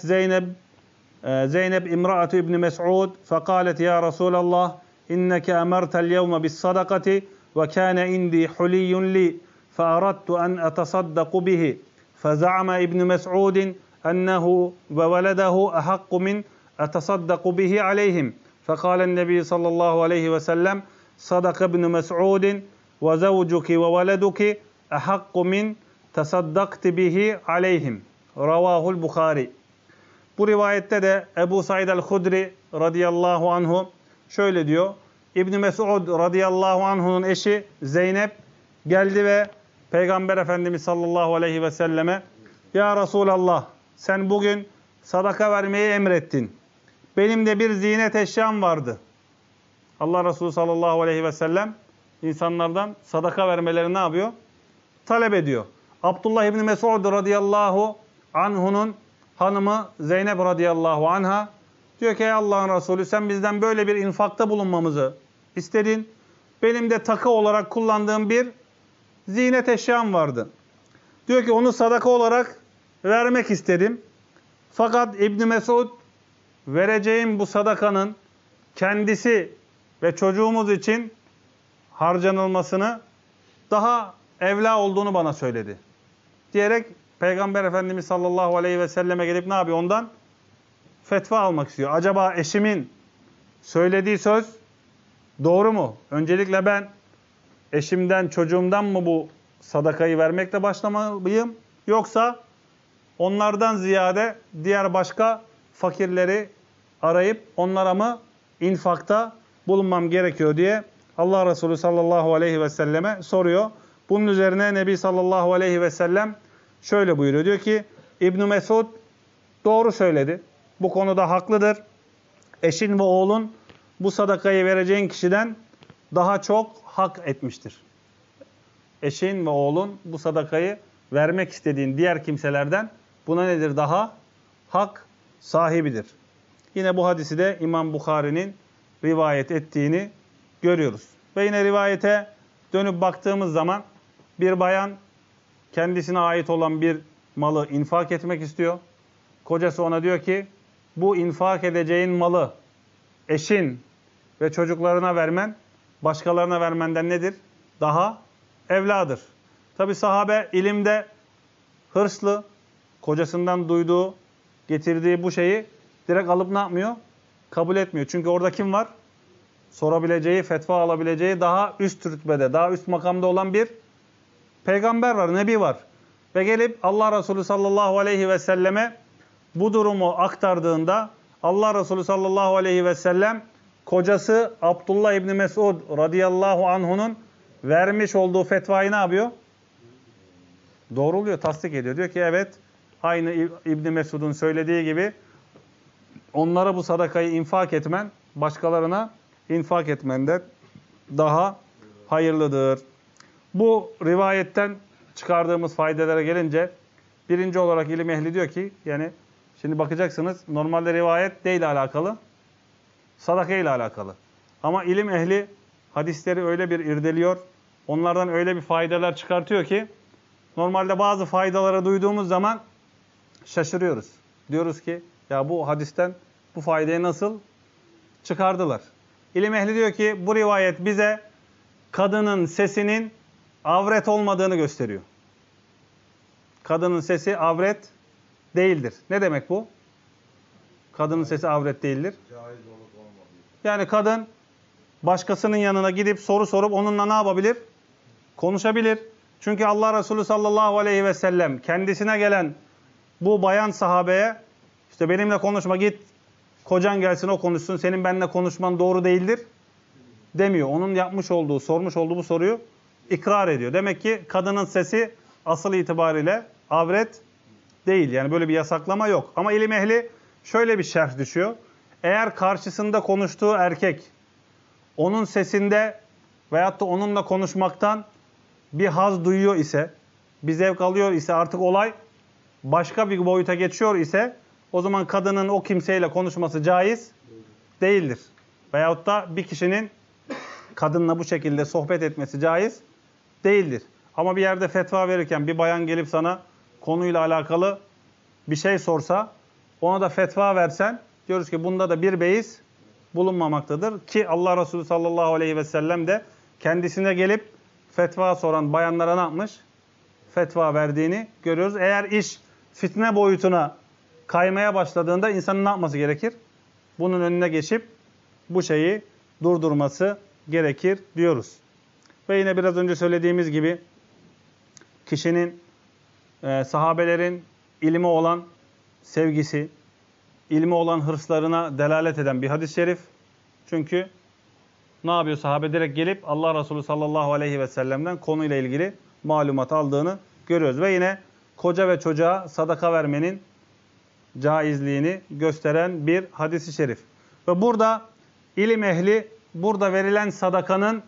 Zeynep imra'atu İbni Mes'ud fekalet ya Resulallah inneke emertel yevme bis sadakati ve kâne indi huliyyun li fearadtu en etasaddaku bihi feza'ama İbni Mes'udin ennehu ve veledehu ehakku min etasaddaku bihi aleyhim fekâlen nebi sallallahu aleyhi ve sellem sadaka İbni Mes'udin ve zevcuki ve veleduki ehakku min tasaddakti bihi aleyhim. Ravahul Bukhari. Bu rivayette de Ebu Said el-Hudri radıyallahu anhu şöyle diyor. İbn Mes'ud radıyallahu anhu'nun eşi Zeynep geldi ve Peygamber Efendimiz sallallahu aleyhi ve selleme ya Resulallah sen bugün sadaka vermeyi emrettin. Benim de bir ziynet eşyam vardı. Allah Resulü sallallahu aleyhi ve sellem insanlardan sadaka vermeleri ne yapıyor? Talep ediyor. Abdullah İbni Mes'ud radıyallahu anhu'nun hanımı Zeynep radıyallahu anha diyor ki ey Allah'ın Resulü sen bizden böyle bir infakta bulunmamızı istedin. Benim de takı olarak kullandığım bir ziynet eşyam vardı. Diyor ki onu sadaka olarak vermek istedim. Fakat İbn Mesud vereceğim bu sadakanın kendisi ve çocuğumuz için harcanılmasını daha evla olduğunu bana söyledi. Diyerek Peygamber Efendimiz sallallahu aleyhi ve selleme gelip ne yapıyor? Ondan fetva almak istiyor. Acaba eşimin söylediği söz doğru mu? Öncelikle ben eşimden, çocuğumdan mı bu sadakayı vermekle başlamalıyım? Yoksa onlardan ziyade diğer başka fakirleri arayıp onlara mı infakta bulunmam gerekiyor diye Allah Resulü sallallahu aleyhi ve selleme soruyor. Bunun üzerine Nebi sallallahu aleyhi ve sellem şöyle buyuruyor. Diyor ki İbn Mesud doğru söyledi. Bu konuda haklıdır. Eşin ve oğlun bu sadakayı vereceğin kişiden daha çok hak etmiştir. Eşin ve oğlun bu sadakayı vermek istediğin diğer kimselerden buna nedir? Daha hak sahibidir. Yine bu hadisi de İmam Bukhari'nin rivayet ettiğini görüyoruz. Ve yine rivayete dönüp baktığımız zaman bir bayan kendisine ait olan bir malı infak etmek istiyor. Kocası ona diyor ki bu infak edeceğin malı eşin ve çocuklarına vermen, başkalarına vermenden nedir? Daha evladır. Tabi sahabe ilimde hırslı, kocasından duyduğu, getirdiği bu şeyi direkt alıp ne yapmıyor? Kabul etmiyor. Çünkü orada kim var? Sorabileceği, fetva alabileceği daha üst rütbede, daha üst makamda olan bir peygamber var, nebi var. Ve gelip Allah Resulü sallallahu aleyhi ve selleme bu durumu aktardığında Allah Resulü sallallahu aleyhi ve sellem kocası Abdullah İbni Mesud radıyallahu anh'unun vermiş olduğu fetvayı ne yapıyor? Doğruluyor, tasdik ediyor. Diyor ki evet, aynı İbni Mesud'un söylediği gibi onlara bu sadakayı infak etmen, başkalarına infak etmenden daha hayırlıdır. Bu rivayetten çıkardığımız faydalara gelince birinci olarak ilim ehli diyor ki, yani şimdi bakacaksınız normalde rivayet neyle alakalı? Sadaka ile alakalı. Ama ilim ehli hadisleri öyle bir irdeliyor, onlardan öyle bir faydalar çıkartıyor ki normalde bazı faydaları duyduğumuz zaman şaşırıyoruz. Diyoruz ki ya bu hadisten bu faydayı nasıl çıkardılar? İlim ehli diyor ki bu rivayet bize kadının sesinin avret olmadığını gösteriyor. Kadının sesi avret değildir. Ne demek bu? Kadının sesi avret değildir. Yani kadın başkasının yanına gidip soru sorup onunla ne yapabilir? Konuşabilir. Çünkü Allah Resulü sallallahu aleyhi ve sellem kendisine gelen bu bayan sahabeye işte benimle konuşma, git kocan gelsin o konuşsun, senin benimle konuşman doğru değildir demiyor. Onun yapmış olduğu, sormuş olduğu bu soruyu ikrar ediyor. Demek ki kadının sesi asıl itibariyle avret değil. Yani böyle bir yasaklama yok. Ama ilim ehli şöyle bir şerh düşüyor. Eğer karşısında konuştuğu erkek onun sesinde veyahut da onunla konuşmaktan bir haz duyuyor ise, bir zevk alıyor ise, artık olay başka bir boyuta geçiyor ise o zaman kadının o kimseyle konuşması caiz değildir. Veyahut da bir kişinin kadınla bu şekilde sohbet etmesi caiz değildir. Ama bir yerde fetva verirken bir bayan gelip sana konuyla alakalı bir şey sorsa, ona da fetva versen, diyoruz ki bunda da bir beis bulunmamaktadır. Ki Allah Resulü sallallahu aleyhi ve sellem de kendisine gelip fetva soran bayanlara ne yapmış? Fetva verdiğini görüyoruz. Eğer iş fitne boyutuna kaymaya başladığında insanın ne yapması gerekir? Bunun önüne geçip bu şeyi durdurması gerekir diyoruz. Ve yine biraz önce söylediğimiz gibi kişinin, sahabelerin ilme olan sevgisi, ilme olan hırslarına delalet eden bir hadis-i şerif. Çünkü ne yapıyor sahabe? Direkt gelip Allah Resulü sallallahu aleyhi ve sellem'den konuyla ilgili malumat aldığını görüyoruz. Ve yine koca ve çocuğa sadaka vermenin caizliğini gösteren bir hadis-i şerif. Ve burada ilim ehli burada verilen sadakanın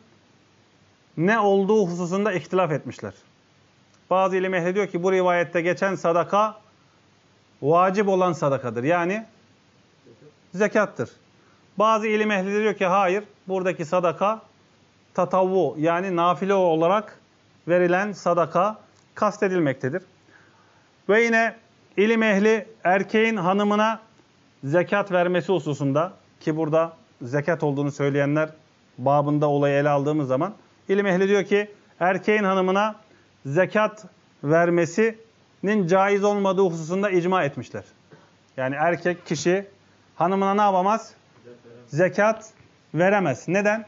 ne olduğu hususunda ihtilaf etmişler. Bazı ilim ehli diyor ki bu rivayette geçen sadaka vacip olan sadakadır. Yani zekattır. Bazı ilim ehli diyor ki hayır, buradaki sadaka tatavvu yani nafile olarak verilen sadaka kastedilmektedir. Ve yine ilim ehli erkeğin hanımına zekat vermesi hususunda, ki burada zekat olduğunu söyleyenler babında olayı ele aldığımız zaman ilim ehli diyor ki erkeğin hanımına zekat vermesinin caiz olmadığı hususunda icma etmişler. Yani erkek kişi hanımına ne yapamaz? Zekat veremez. Neden?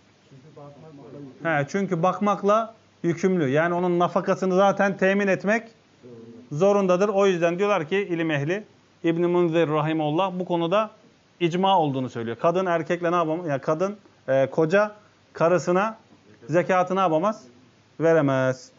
Çünkü bakmakla yükümlü. Yani onun nafakasını zaten temin etmek zorundadır. O yüzden diyorlar ki ilim ehli, İbn-i Munzir rahimullah bu konuda icma olduğunu söylüyor. Kadın erkekle ne yapamaz? Yani koca karısına zekatını ne yapamaz? Veremez.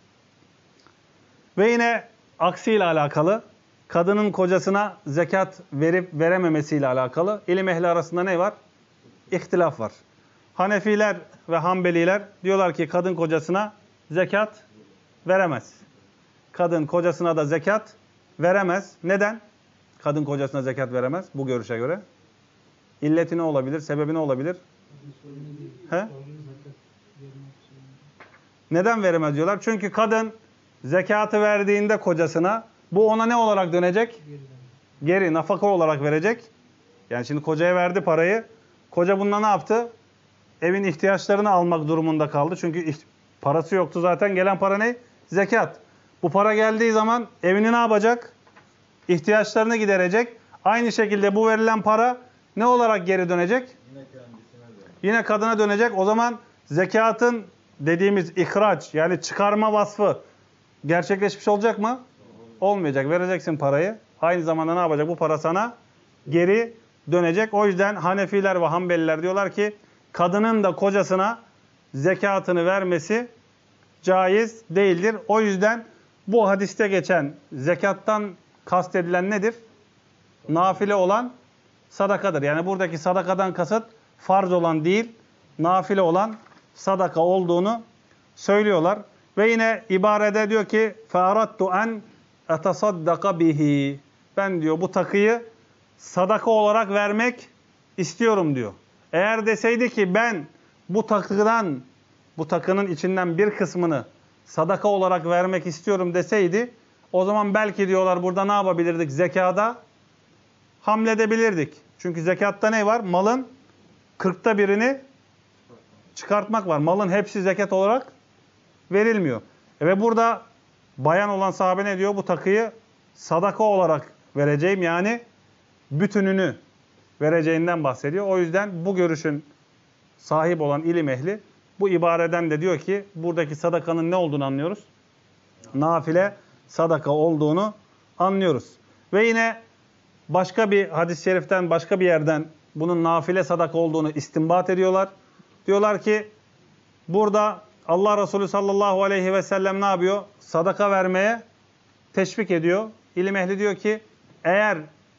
Ve yine aksiyle alakalı, kadının kocasına zekat verip verememesiyle alakalı ilim ehli arasında ne var? İhtilaf var. Hanefiler ve Hanbeliler diyorlar ki kadın kocasına zekat veremez. Kadın kocasına da zekat veremez. Neden? Kadın kocasına zekat veremez bu görüşe göre. İlleti ne olabilir? Sebebi ne olabilir? Neden veremez diyorlar? Çünkü kadın zekatı verdiğinde kocasına bu ona ne olarak dönecek? Geri nafaka olarak verecek. Yani şimdi kocaya verdi parayı. Koca bununla ne yaptı? Evin ihtiyaçlarını almak durumunda kaldı. Çünkü parası yoktu zaten. Gelen para ne? Zekat. Bu para geldiği zaman evini ne yapacak? İhtiyaçlarını giderecek. Aynı şekilde bu verilen para ne olarak geri dönecek? Yine kadına dönecek. O zaman zekatın dediğimiz ihraç yani çıkarma vasfı gerçekleşmiş olacak mı? Olmayacak. Vereceksin parayı. Aynı zamanda ne yapacak? Bu para sana geri dönecek. O yüzden Hanefiler ve Hanbeliler diyorlar ki kadının da kocasına zekatını vermesi caiz değildir. O yüzden bu hadiste geçen zekattan kastedilen nedir? Nafile olan sadakadır. Yani buradaki sadakadan kasıt farz olan değil, nafile olan sadaka olduğunu söylüyorlar. Ve yine ibarede diyor ki فَاَرَدْتُ اَنْ اَتَصَدَّقَ bihi. Ben diyor bu takıyı sadaka olarak vermek istiyorum diyor. Eğer deseydi ki ben bu takının içinden bir kısmını sadaka olarak vermek istiyorum deseydi, o zaman belki diyorlar burada ne yapabilirdik? Zekada hamledebilirdik. Çünkü zekatta ne var? Malın 40'ta birini çıkartmak var. Malın hepsi zekat olarak verilmiyor. Ve burada bayan olan sahabe ne diyor? Bu takıyı sadaka olarak vereceğim. Yani bütününü vereceğinden bahsediyor. O yüzden bu görüşün sahip olan ilim ehli bu ibareden de diyor ki buradaki sadakanın ne olduğunu anlıyoruz. Nafile sadaka olduğunu anlıyoruz. Ve yine başka bir hadis-i şeriften, başka bir yerden bunun nafile sadaka olduğunu istinbat ediyorlar. Diyorlar ki burada Allah Resulü sallallahu aleyhi ve sellem ne yapıyor? Sadaka vermeye teşvik ediyor. İlim ehli diyor ki eğer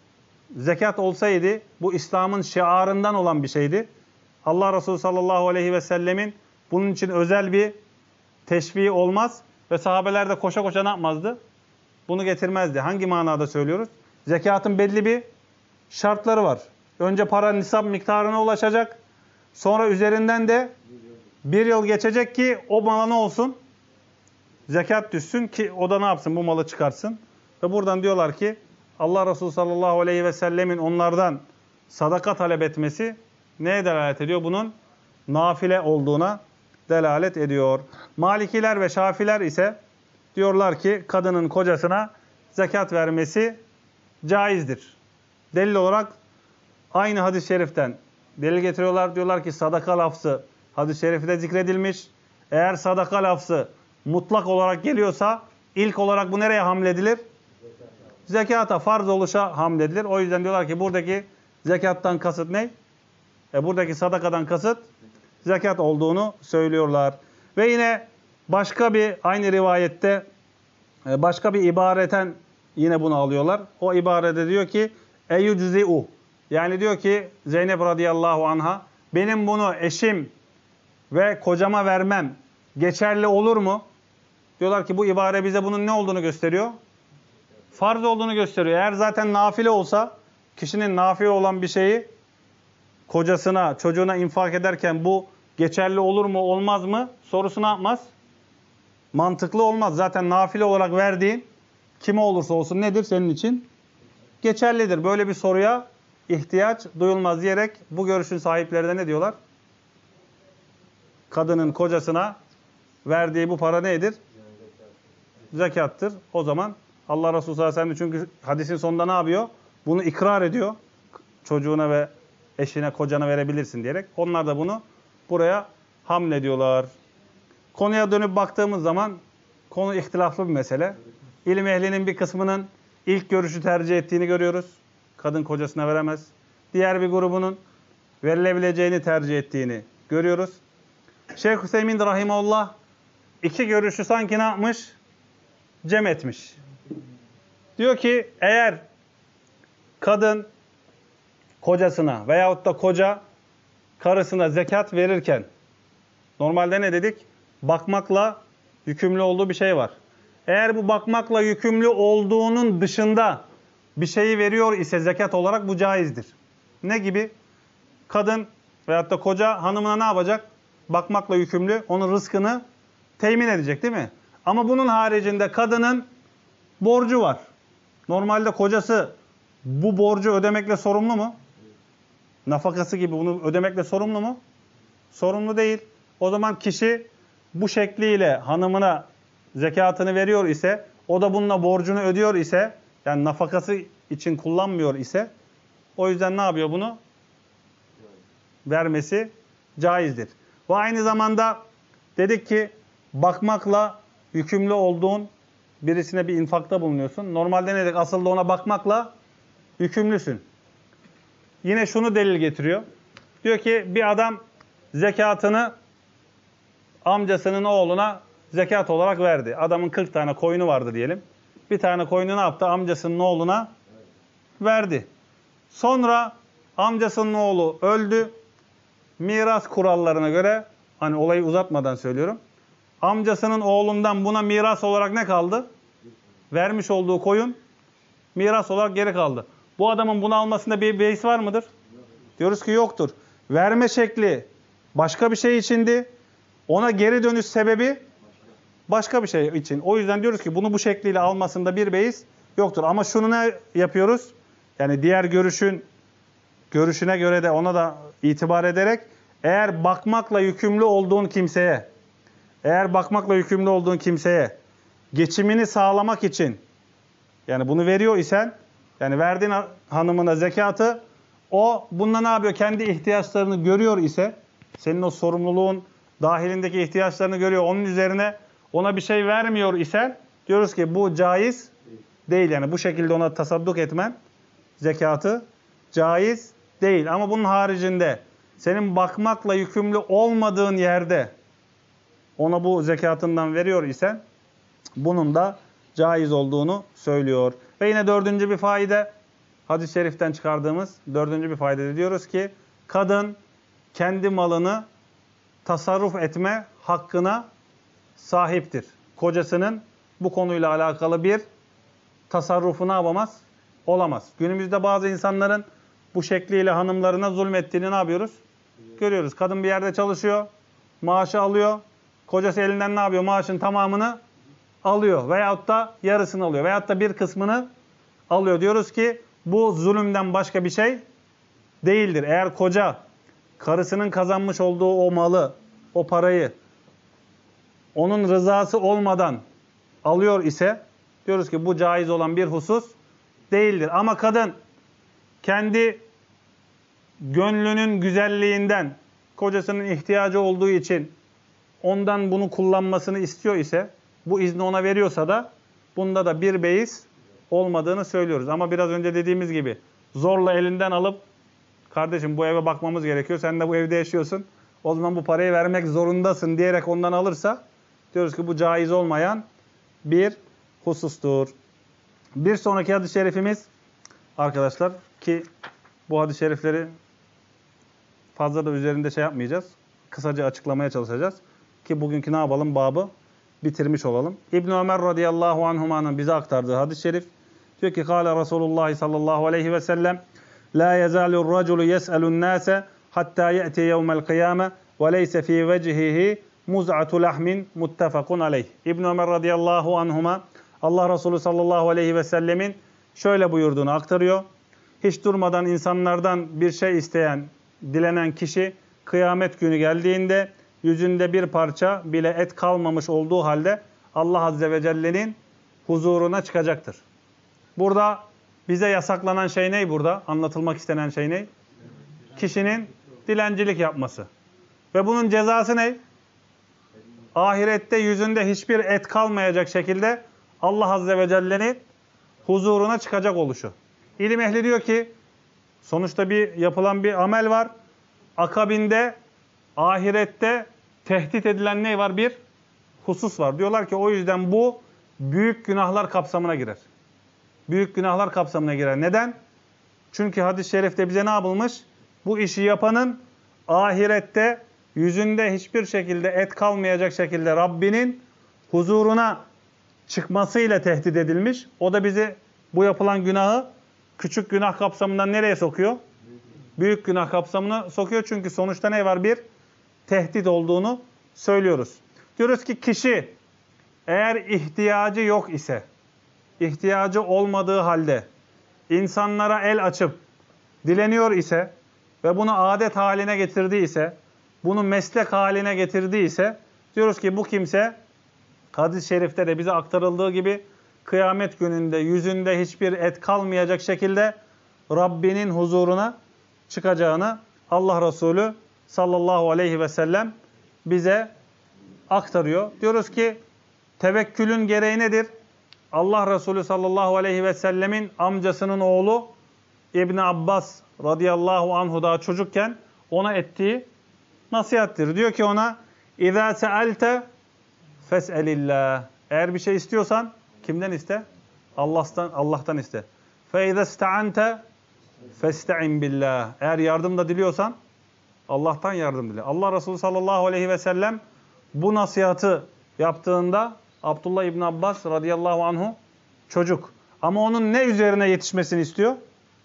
zekat olsaydı bu İslam'ın şiarından olan bir şeydi. Allah Resulü sallallahu aleyhi ve sellemin bunun için özel bir teşviği olmaz ve sahabeler de koşa koşa ne yapmazdı? Bunu getirmezdi. Hangi manada söylüyoruz? Zekatın belli bir şartları var. Önce para nisap miktarına ulaşacak. Sonra üzerinden de bir yıl geçecek ki o mala ne olsun? Zekat düşsün ki o da ne yapsın? Bu malı çıkarsın. Ve buradan diyorlar ki Allah Resulü sallallahu aleyhi ve sellemin onlardan sadaka talep etmesi neye delalet ediyor? Bunun nafile olduğuna delalet ediyor. Malikiler ve Şafiler ise diyorlar ki kadının kocasına zekat vermesi caizdir. Delil olarak aynı hadis-i şeriften delil getiriyorlar. Diyorlar ki sadaka lafzı hadis-i şerifte zikredilmiş. Eğer sadaka lafzı mutlak olarak geliyorsa ilk olarak bu nereye hamledilir? Zekata, farz oluşa hamledilir. O yüzden diyorlar ki buradaki zekattan kasıt ne? Buradaki sadakadan kasıt zekat olduğunu söylüyorlar. Ve yine başka bir aynı rivayette başka bir ibareten yine bunu alıyorlar. O ibarede diyor ki eyyuczi'u. Yani diyor ki Zeynep radıyallahu anha benim bunu eşim ve kocama vermem geçerli olur mu? Diyorlar ki bu ibare bize bunun ne olduğunu gösteriyor? Farz olduğunu gösteriyor. Eğer zaten nafile olsa kişinin nafile olan bir şeyi kocasına, çocuğuna infak ederken bu geçerli olur mu, olmaz mı sorusu ne yapmaz? Mantıklı olmaz. Zaten nafile olarak verdiğin kime olursa olsun nedir senin için? Geçerlidir. Böyle bir soruya ihtiyaç duyulmaz diyerek bu görüşün sahipleri de ne diyorlar? Kadının kocasına verdiği bu para nedir? Zekattır. O zaman Allah Resulü sallallahu aleyhi ve sellem çünkü hadisin sonunda ne yapıyor? Bunu ikrar ediyor. Çocuğuna ve eşine, kocana verebilirsin diyerek. Onlar da bunu buraya hamlediyorlar. Konuya dönüp baktığımız zaman konu ihtilaflı bir mesele. İlim ehlinin bir kısmının ilk görüşü tercih ettiğini görüyoruz. Kadın kocasına veremez. Diğer bir grubunun verilebileceğini tercih ettiğini görüyoruz. Şeyh Hüseyin rahimahullah iki görüşü sanki ne yapmış? Cem etmiş. Diyor ki eğer kadın kocasına veyahut da koca karısına zekat verirken normalde ne dedik? Bakmakla yükümlü olduğu bir şey var. Eğer bu bakmakla yükümlü olduğunun dışında bir şeyi veriyor ise zekat olarak bu caizdir. Ne gibi? Kadın veyahut da koca hanımına ne yapacak? Bakmakla yükümlü. Onun rızkını temin edecek değil mi? Ama bunun haricinde kadının borcu var. Normalde kocası bu borcu ödemekle sorumlu mu? nafakası gibi bunu ödemekle sorumlu mu? Sorumlu değil. O zaman kişi bu şekliyle hanımına zekatını veriyor ise, o da bununla borcunu ödüyor ise, yani nafakası için kullanmıyor ise, o yüzden ne yapıyor bunu? Vermesi caizdir. Ve aynı zamanda dedik ki bakmakla yükümlü olduğun birisine bir infakta bulunuyorsun. Normalde ne dedik? Asıl da ona bakmakla yükümlüsün. Yine şunu delil getiriyor. Diyor ki bir adam zekatını amcasının oğluna zekat olarak verdi. Adamın 40 tane koyunu vardı diyelim. Bir tane koyunu ne yaptı? Amcasının oğluna verdi. Sonra amcasının oğlu öldü. Miras kurallarına göre, hani olayı uzatmadan söylüyorum. Amcasının oğlundan buna miras olarak ne kaldı? Vermiş olduğu koyun miras olarak geri kaldı. Bu adamın bunu almasında bir beis var mıdır? Diyoruz ki yoktur. Verme şekli başka bir şey içindi. Ona geri dönüş sebebi başka bir şey için. O yüzden diyoruz ki bunu bu şekliyle almasında bir beis yoktur. Ama şunu ne yapıyoruz? Yani diğer görüşüne göre de ona da itibar ederek, eğer bakmakla yükümlü olduğun kimseye geçimini sağlamak için, yani bunu veriyor isen, yani verdiğin hanımına zekatı, o bununla ne yapıyor? Kendi ihtiyaçlarını görüyor ise, senin o sorumluluğun dahilindeki ihtiyaçlarını görüyor, onun üzerine ona bir şey vermiyor isen, diyoruz ki bu caiz değil. Yani bu şekilde ona tasadduk etmen, zekatı caiz değil. Ama bunun haricinde senin bakmakla yükümlü olmadığın yerde ona bu zekatından veriyor isen, bunun da caiz olduğunu söylüyor. Ve yine dördüncü bir faide, hadis-i şeriften çıkardığımız dördüncü bir faide, diyoruz ki kadın kendi malını tasarruf etme hakkına sahiptir. Kocasının bu konuyla alakalı bir tasarrufu ne yapamaz? Olamaz. Günümüzde bazı insanların bu şekliyle hanımlarına zulmettiğini ne yapıyoruz? Görüyoruz. Kadın bir yerde çalışıyor, maaşı alıyor. Kocası elinden ne yapıyor? Maaşın tamamını alıyor. Veyahut da yarısını alıyor. Veyahut da bir kısmını alıyor. Diyoruz ki bu zulümden başka bir şey değildir. Eğer koca karısının kazanmış olduğu o malı, o parayı onun rızası olmadan alıyor ise, diyoruz ki bu caiz olan bir husus değildir. Ama kadın kendi gönlünün güzelliğinden, kocasının ihtiyacı olduğu için ondan bunu kullanmasını istiyor ise, bu izni ona veriyorsa da bunda da bir beis olmadığını söylüyoruz. Ama biraz önce dediğimiz gibi zorla elinden alıp, kardeşim bu eve bakmamız gerekiyor, sen de bu evde yaşıyorsun, o zaman bu parayı vermek zorundasın diyerek ondan alırsa, diyoruz ki bu caiz olmayan bir husustur. Bir sonraki hadis-i şerifimiz arkadaşlar, ki bu hadis-i şerifleri fazla da üzerinde şey yapmayacağız. Kısaca açıklamaya çalışacağız. Ki bugünkü ne yapalım? Babı bitirmiş olalım. İbn Ömer radıyallahu anhuma'nın bize aktardığı hadis-i şerif diyor ki: "Kâle Resulullah sallallahu aleyhi ve sellem: La yezâlu'r raculu yes'elun nâse hattâ ye'ti yevmel kıyâme ve leyse fî vecihihi muz'atu lahmin muttefakun aleyh." İbn Ömer radıyallahu anhuma Allah Resulü sallallahu aleyhi ve sellemin şöyle buyurduğunu aktarıyor. Hiç durmadan insanlardan bir şey isteyen, dilenen kişi kıyamet günü geldiğinde yüzünde bir parça bile et kalmamış olduğu halde Allah Azze ve Celle'nin huzuruna çıkacaktır. Burada bize yasaklanan şey ne burada? Anlatılmak istenen şey ne? Kişinin dilencilik yapması. Ve bunun cezası ne? Ahirette yüzünde hiçbir et kalmayacak şekilde Allah Azze ve Celle'nin huzuruna çıkacak oluşu. İlim ehli diyor ki sonuçta yapılan bir amel var. Akabinde ahirette tehdit edilen ne var? Bir husus var. Diyorlar ki o yüzden bu büyük günahlar kapsamına girer. Büyük günahlar kapsamına girer. Neden? Çünkü hadis-i şerifte bize ne yapılmış? Bu işi yapanın ahirette yüzünde hiçbir şekilde et kalmayacak şekilde Rabbinin huzuruna çıkmasıyla tehdit edilmiş. O da bizi bu yapılan günahı küçük günah kapsamından nereye sokuyor? Büyük günah kapsamına sokuyor. Çünkü sonuçta ne var? Bir tehdit olduğunu söylüyoruz. Diyoruz ki kişi eğer ihtiyacı yok ise, ihtiyacı olmadığı halde insanlara el açıp dileniyor ise, ve bunu adet haline getirdiyse, bunu meslek haline getirdiyse, diyoruz ki bu kimse, hadis-i şerifte de bize aktarıldığı gibi, kıyamet gününde yüzünde hiçbir et kalmayacak şekilde Rabbinin huzuruna çıkacağını Allah Resulü sallallahu aleyhi ve sellem bize aktarıyor. Diyoruz ki tevekkülün gereği nedir? Allah Resulü sallallahu aleyhi ve sellemin amcasının oğlu İbn Abbas radıyallahu anhu daha çocukken ona ettiği nasihattir. Diyor ki ona İzâ se'alte fes'elillah. Eğer bir şey istiyorsan kimden iste? Allah'tan iste. Fe izâ ista'ante festa'in billah. Eğer yardım da diliyorsan Allah'tan yardım dile. Allah Resulü sallallahu aleyhi ve sellem bu nasihatı yaptığında Abdullah İbn Abbas radıyallahu anhu çocuk. Ama onun ne üzerine yetişmesini istiyor?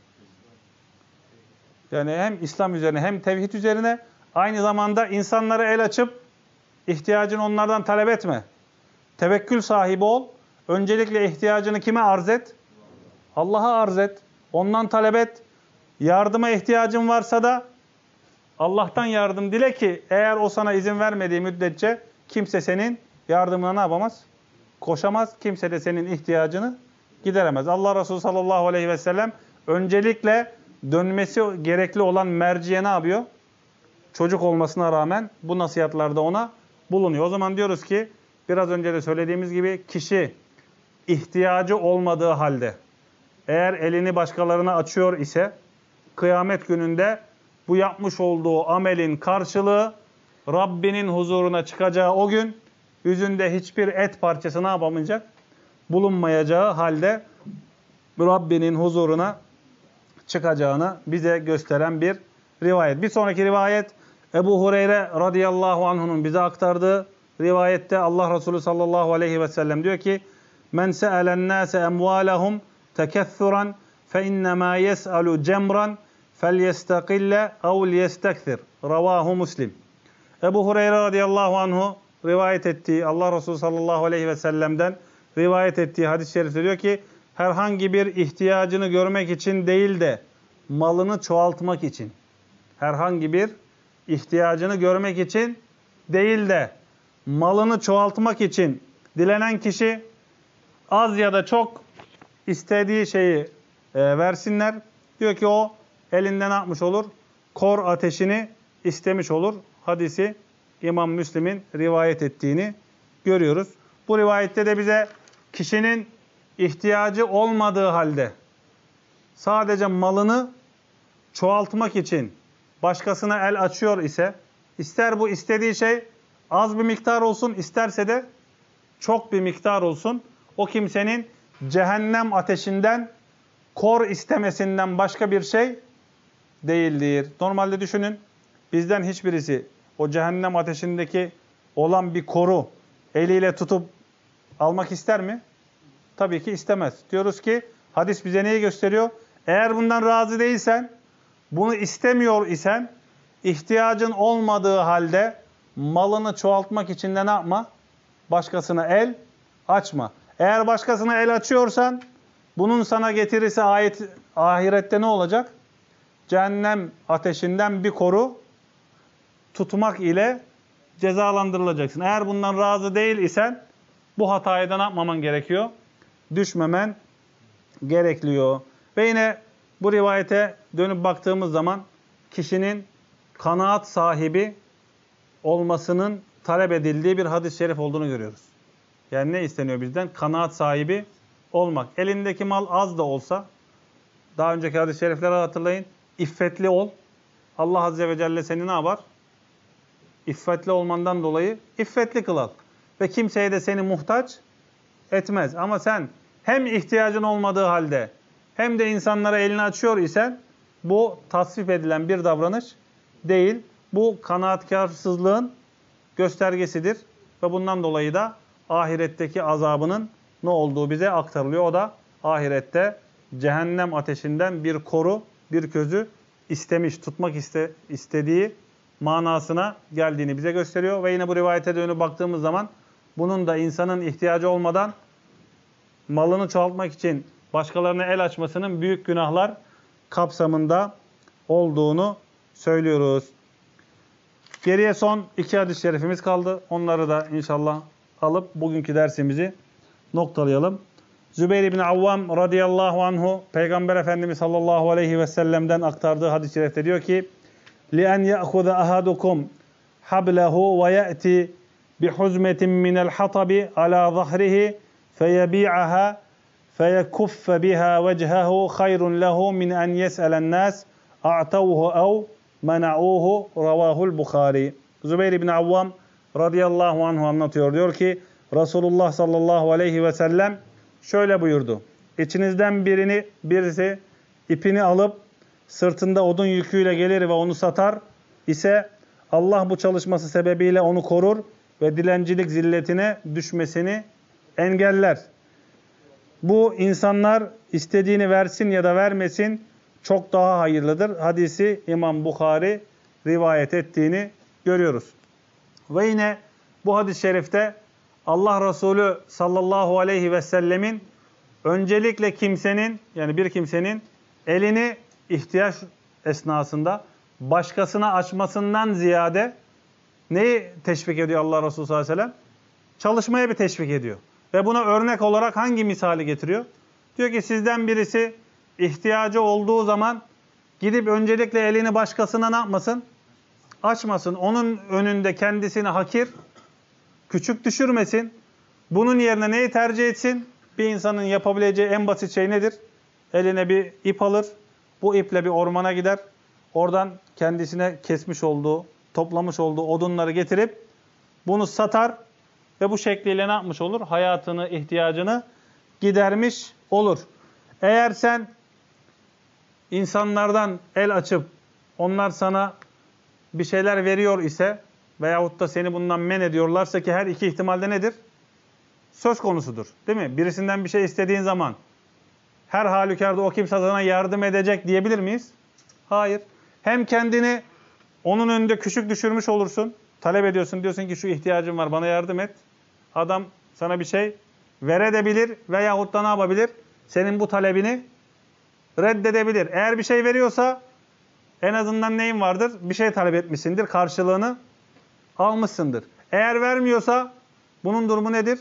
Yani hem İslam üzerine hem tevhid üzerine, aynı zamanda insanlara el açıp ihtiyacını onlardan talep etme. Tevekkül sahibi ol. Öncelikle ihtiyacını kime arz et? Allah'a arz et. Ondan talep et. Yardıma ihtiyacın varsa da Allah'tan yardım dile ki eğer o sana izin vermediği müddetçe kimse senin yardımına ne yapamaz? Koşamaz. Kimse de senin ihtiyacını gideremez. Allah Resulü sallallahu aleyhi ve sellem öncelikle dönmesi gerekli olan merciye ne yapıyor? Çocuk olmasına rağmen bu nasihatlarda ona bulunuyor. O zaman diyoruz ki biraz önce de söylediğimiz gibi kişi ihtiyacı olmadığı halde eğer elini başkalarına açıyor ise kıyamet gününde bu yapmış olduğu amelin karşılığı Rabbinin huzuruna çıkacağı o gün yüzünde hiçbir et parçası ne yapamayacak? Bulunmayacağı halde Rabbinin huzuruna çıkacağını bize gösteren bir rivayet. Bir sonraki rivayet Ebu Hureyre radıyallahu anh'unun bize aktardığı rivayette Allah Resulü sallallahu aleyhi ve sellem diyor ki Men se'elen nâse emvâlehum tekethuran fe innemâ yes'alu cemran felyestekille ev liyestekthir. Ravahu Muslim. Ebu Hureyre radıyallahu anhu rivayet ettiği, Allah Resulü sallallahu aleyhi ve sellem'den rivayet ettiği hadis-i şerifte diyor ki herhangi bir ihtiyacını görmek için değil de malını çoğaltmak için, herhangi bir ihtiyacını görmek için değil de malını çoğaltmak için dilenen kişi az ya da çok istediği şeyi versinler. Diyor ki o elinde ne yapmış olur? Kor ateşini istemiş olur. Hadisi İmam Müslim'in rivayet ettiğini görüyoruz. Bu rivayette de bize kişinin ihtiyacı olmadığı halde sadece malını çoğaltmak için başkasına el açıyor ise, ister bu istediği şey az bir miktar olsun, isterse de çok bir miktar olsun, o kimsenin cehennem ateşinden kor istemesinden başka bir şey değildir. Normalde düşünün, bizden hiçbirisi o cehennem ateşindeki olan bir koru eliyle tutup almak ister mi? Tabii ki istemez. Diyoruz ki hadis bize neyi gösteriyor? Eğer bundan razı değilsen, bunu istemiyor isen, ihtiyacın olmadığı halde malını çoğaltmak için de ne yapma? Başkasına el açma. Eğer başkasına el açıyorsan, bunun sana getirisi ahirette ne olacak? Cehennem ateşinden bir koru tutmak ile cezalandırılacaksın. Eğer bundan razı değil isen, bu hataya da ne yapmaman gerekiyor? Düşmemen gerekiyor. Ve yine bu rivayete dönüp baktığımız zaman kişinin kanaat sahibi olmasının talep edildiği bir hadis-i şerif olduğunu görüyoruz. Yani ne isteniyor bizden? Kanaat sahibi olmak. Elindeki mal az da olsa, daha önceki hadis-i şerifleri hatırlayın, iffetli ol. Allah Azze ve Celle seni ne yapar? İffetli olmandan dolayı iffetli kılal. Ve kimseye de seni muhtaç etmez. Ama sen hem ihtiyacın olmadığı halde hem de insanlara elini açıyor isen bu tasvip edilen bir davranış değil. Bu kanaatkarsızlığın göstergesidir. Ve bundan dolayı da ahiretteki azabının ne olduğu bize aktarılıyor. O da ahirette cehennem ateşinden bir koru, bir közü istemiş, tutmak istediği manasına geldiğini bize gösteriyor. Ve yine bu rivayete dönüp baktığımız zaman bunun da insanın ihtiyacı olmadan malını çoğaltmak için başkalarına el açmasının büyük günahlar kapsamında olduğunu söylüyoruz. Geriye son 2 hadis-i şerifimiz kaldı. Onları da inşallah alıp bugünkü dersimizi noktalayalım. Zübeyir İbni Avvam radıyallahu anhu Peygamber Efendimiz sallallahu aleyhi ve sellem'den aktardığı hadis-i şerifte diyor ki لِأَنْ يَأْخُذَ أَحَدُكُمْ حَبْلَهُ وَيَأْتِ بِحُزْمَةٍ مِنَ الْحَطَبِ عَلَى ظَهْرِهِ فَيَبِيعَهَا فَيَكُفَّ بِهَا وَجْهَهُ خَيْرٌ لَهُ مِنْ أَنْ يَسْأَلَ النَّاسِ أَعْتَوْهُ أَوْ مَنَعُوهُ Ravahul Bukhari. Zübeyir İbni Avvam radıyallahu anhu anlatıyor. Diyor ki Resulullah sallallahu aleyhi ve sellem şöyle buyurdu. İçinizden birisi ipini alıp sırtında odun yüküyle gelir ve onu satar ise Allah bu çalışması sebebiyle onu korur ve dilencilik zilletine düşmesini engeller. Bu insanlar istediğini versin ya da vermesin çok daha hayırlıdır. Hadisi İmam Bukhari rivayet ettiğini görüyoruz. Ve yine bu hadis-i şerifte Allah Resulü sallallahu aleyhi ve sellemin öncelikle bir kimsenin elini ihtiyaç esnasında başkasına açmasından ziyade neyi teşvik ediyor Allah Resulü sallallahu aleyhi ve sellem? Çalışmaya bir teşvik ediyor. Ve buna örnek olarak hangi misali getiriyor? Diyor ki sizden birisi ihtiyacı olduğu zaman gidip öncelikle elini başkasına ne yapmasın? Açmasın. Onun önünde kendisini hakir, küçük düşürmesin. Bunun yerine neyi tercih etsin? Bir insanın yapabileceği en basit şey nedir? Eline bir ip alır. Bu iple bir ormana gider. Oradan kendisine toplamış olduğu odunları getirip bunu satar ve bu şekliyle ne yapmış olur? Hayatını, ihtiyacını gidermiş olur. Eğer sen insanlardan el açıp onlar sana bir şeyler veriyor ise veyahut da seni bundan men ediyorlarsa ki her iki ihtimalde nedir? Söz konusudur. Değil mi? Birisinden bir şey istediğin zaman her halükarda o kimse sana yardım edecek diyebilir miyiz? Hayır. Hem kendini onun önünde küçük düşürmüş olursun. Talep ediyorsun. Diyorsun ki şu ihtiyacım var bana yardım et. Adam sana bir şey verebilir veyahut da ne yapabilir? Senin bu talebini reddedebilir. Eğer bir şey veriyorsa en azından neyin vardır? Bir şey talep etmişsindir. Karşılığını almışsındır. Eğer vermiyorsa bunun durumu nedir?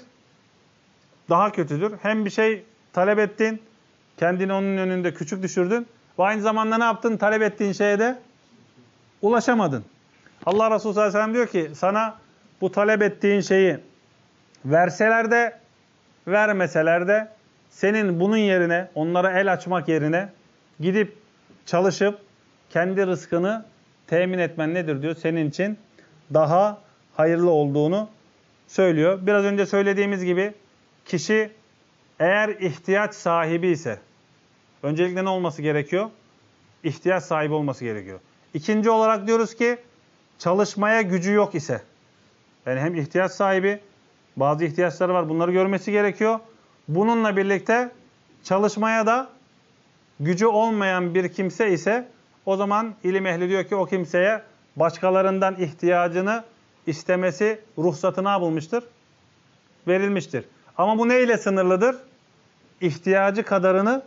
Daha kötüdür. Hem bir şey talep ettin, kendini onun önünde küçük düşürdün ve aynı zamanda ne yaptın? Talep ettiğin şeye de ulaşamadın. Allah Resulü sallallahu aleyhi ve sellem diyor ki sana bu talep ettiğin şeyi verseler de vermeseler de senin bunun yerine onlara el açmak yerine gidip çalışıp kendi rızkını temin etmen nedir diyor. Senin için daha hayırlı olduğunu söylüyor. Biraz önce söylediğimiz gibi kişi eğer ihtiyaç sahibi ise öncelikle ne olması gerekiyor? İhtiyaç sahibi olması gerekiyor. İkinci olarak diyoruz ki çalışmaya gücü yok ise yani hem ihtiyaç sahibi bazı ihtiyaçları var bunları görmesi gerekiyor. Bununla birlikte çalışmaya da gücü olmayan bir kimse ise o zaman ilim ehli diyor ki o kimseye başkalarından ihtiyacını istemesi ruhsatı ne yapılmıştır? Verilmiştir. Ama bu neyle sınırlıdır? İhtiyacı kadarını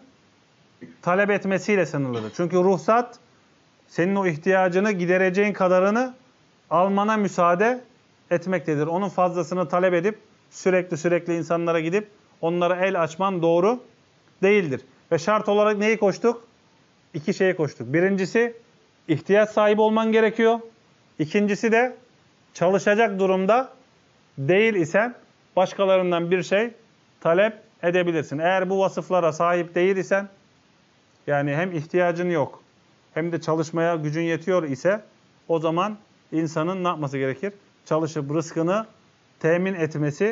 talep etmesiyle sınırlıdır. Çünkü ruhsat senin o ihtiyacını gidereceğin kadarını almana müsaade etmektedir. Onun fazlasını talep edip sürekli insanlara gidip onlara el açman doğru değildir. Ve şart olarak neyi koştuk? 2 şeye koştuk. Birincisi ihtiyaç sahibi olman gerekiyor. İkincisi de çalışacak durumda değil isen başkalarından bir şey talep edebilirsin. Eğer bu vasıflara sahip değil isen yani hem ihtiyacın yok hem de çalışmaya gücün yetiyor ise o zaman insanın ne yapması gerekir? Çalışıp rızkını temin etmesi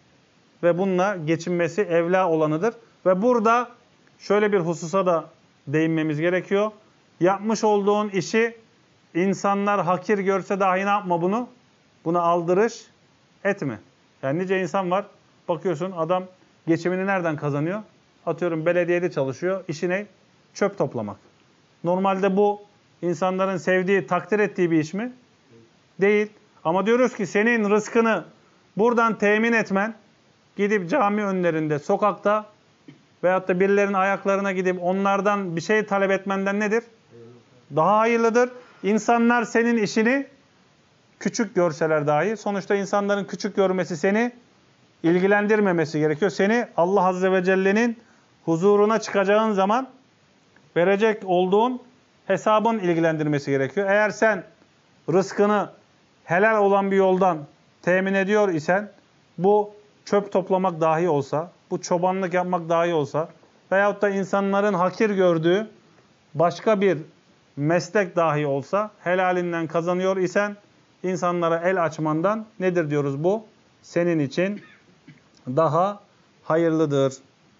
ve bununla geçinmesi evla olanıdır. Ve burada şöyle bir hususa da değinmemiz gerekiyor. Yapmış olduğun işi insanlar hakir görse dahi ne yapma bunu? Buna aldırış etme. Yani nice insan var. Bakıyorsun adam geçimini nereden kazanıyor? Atıyorum belediyede çalışıyor. İşi ne? Çöp toplamak. Normalde bu insanların sevdiği, takdir ettiği bir iş mi? Değil. Ama diyoruz ki senin rızkını buradan temin etmen, gidip cami önlerinde, sokakta veyahut da birilerinin ayaklarına gidip onlardan bir şey talep etmenden nedir? Daha hayırlıdır. İnsanlar senin işini küçük görseler dahi, sonuçta insanların küçük görmesi seni ilgilendirmemesi gerekiyor. Seni Allah Azze ve Celle'nin huzuruna çıkacağın zaman verecek olduğun hesabın ilgilendirmesi gerekiyor. Eğer sen rızkını helal olan bir yoldan temin ediyor isen, bu çöp toplamak dahi olsa, bu çobanlık yapmak dahi olsa veyahut da insanların hakir gördüğü başka bir meslek dahi olsa, helalinden kazanıyor isen insanlara el açmandan nedir diyoruz bu? Senin için daha hayırlıdır.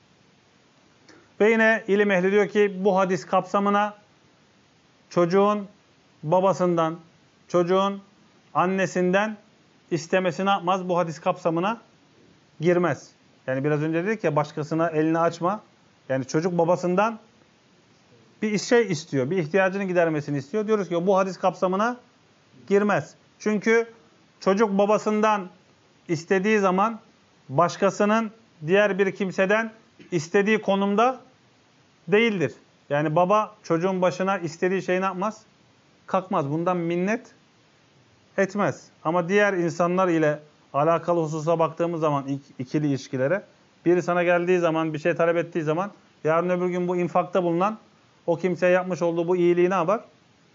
Ve yine ilim ehli diyor ki bu hadis kapsamına çocuğun babasından, çocuğun annesinden istemesi ne yapmaz? Bu hadis kapsamına girmez. Yani biraz önce dedik ya, başkasına elini açma. Yani çocuk babasından bir şey istiyor, bir ihtiyacını gidermesini istiyor. Diyoruz ki bu hadis kapsamına girmez. Çünkü çocuk babasından istediği zaman başkasının diğer bir kimseden istediği konumda değildir. Yani baba çocuğun başına istediği şeyi ne yapmaz? Kalkmaz. Bundan minnet etmez. Ama diğer insanlar ile alakalı hususa baktığımız zaman ikili ilişkilere, biri sana geldiği zaman, bir şey talep ettiği zaman yarın öbür gün bu infakta bulunan o kimseye yapmış olduğu bu iyiliği ne yapar?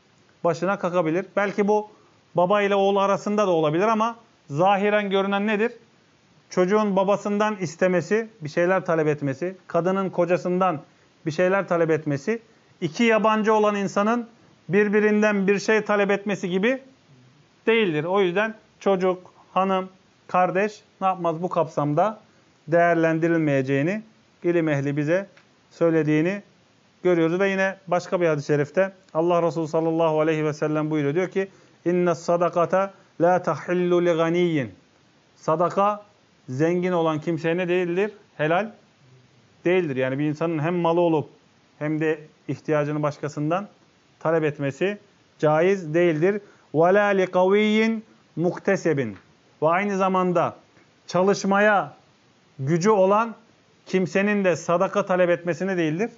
Başına kakabilir. Belki bu baba ile oğul arasında da olabilir ama zahiren görünen nedir? Çocuğun babasından istemesi, bir şeyler talep etmesi, kadının kocasından bir şeyler talep etmesi, iki yabancı olan insanın birbirinden bir şey talep etmesi gibi değildir. O yüzden çocuk, hanım, kardeş ne yapmaz? Bu kapsamda değerlendirilmeyeceğini ilim ehli bize söylediğini görüyoruz. Ve yine başka bir hadis-i şerifte Allah Resulü sallallahu aleyhi ve sellem buyuruyor. Diyor ki inne sadakata la tahillu li ganiyyin. Sadaka zengin olan kimseye ne değildir? Helal değildir. Yani bir insanın hem malı olup hem de ihtiyacını başkasından talep etmesi caiz değildir. وَلَا لِقَوِيٍّ مُكْتَسَبٍ. Ve aynı zamanda çalışmaya gücü olan kimsenin de sadaka talep etmesine değildir.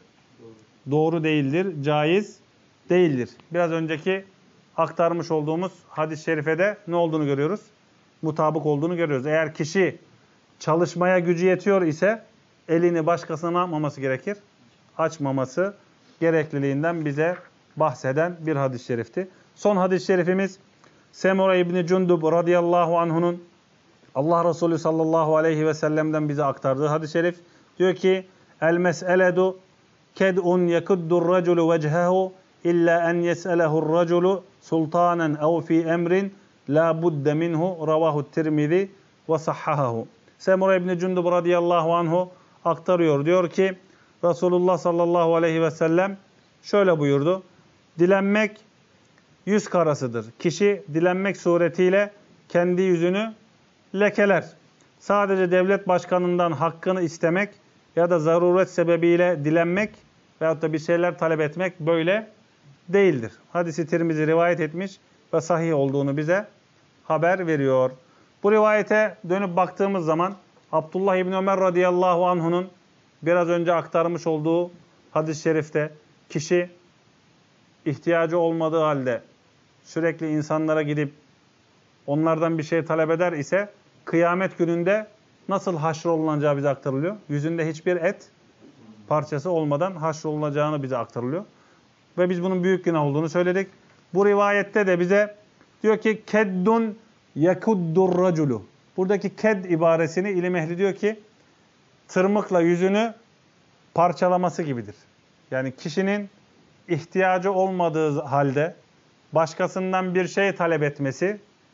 Doğru değildir, caiz değildir. Biraz önceki aktarmış olduğumuz hadis-i şerifede ne olduğunu görüyoruz? Mutabık olduğunu görüyoruz. Eğer kişi çalışmaya gücü yetiyor ise elini başkasına ne yapmaması gerekir? Açmaması gerekliliğinden bize bahseden bir hadis-i şerifti. Son hadis-i şerifimiz Semura İbni Cundub radıyallahu anh'unun Allah Resulü sallallahu aleyhi ve sellem'den bize aktardığı hadis-i şerif. Diyor ki el mes'eledu ked'un yekuddur raculu vecehehu illa en yes'elehur raculu sultanen ev fi emrin la budde minhu ravahu Tirmizi ve sahhahahu. Semura İbni Cundub radıyallahu anhu aktarıyor. Diyor ki Resulullah sallallahu aleyhi ve sellem şöyle buyurdu. Dilenmek yüz karasıdır. Kişi dilenmek suretiyle kendi yüzünü lekeler. Sadece devlet başkanından hakkını istemek ya da zaruret sebebiyle dilenmek veyahut da bir şeyler talep etmek böyle değildir. Hadisi Tirmizi rivayet etmiş ve sahih olduğunu bize haber veriyor. Bu rivayete dönüp baktığımız zaman Abdullah İbni Ömer radıyallahu anh'unun biraz önce aktarmış olduğu hadis-i şerifte kişi ihtiyacı olmadığı halde sürekli insanlara gidip onlardan bir şey talep eder ise kıyamet gününde nasıl haşrolunacağı bize aktarılıyor. Yüzünde hiçbir et parçası olmadan haşrolunacağını bize aktarılıyor. Ve biz bunun büyük günah olduğunu söyledik. Bu rivayette de bize diyor ki keddun yekuddur raculu. Buradaki ked ibaresini ilim ehli diyor ki tırmıkla yüzünü parçalaması gibidir. Yani kişinin ihtiyacı olmadığı halde başkasından bir şey talep etmesi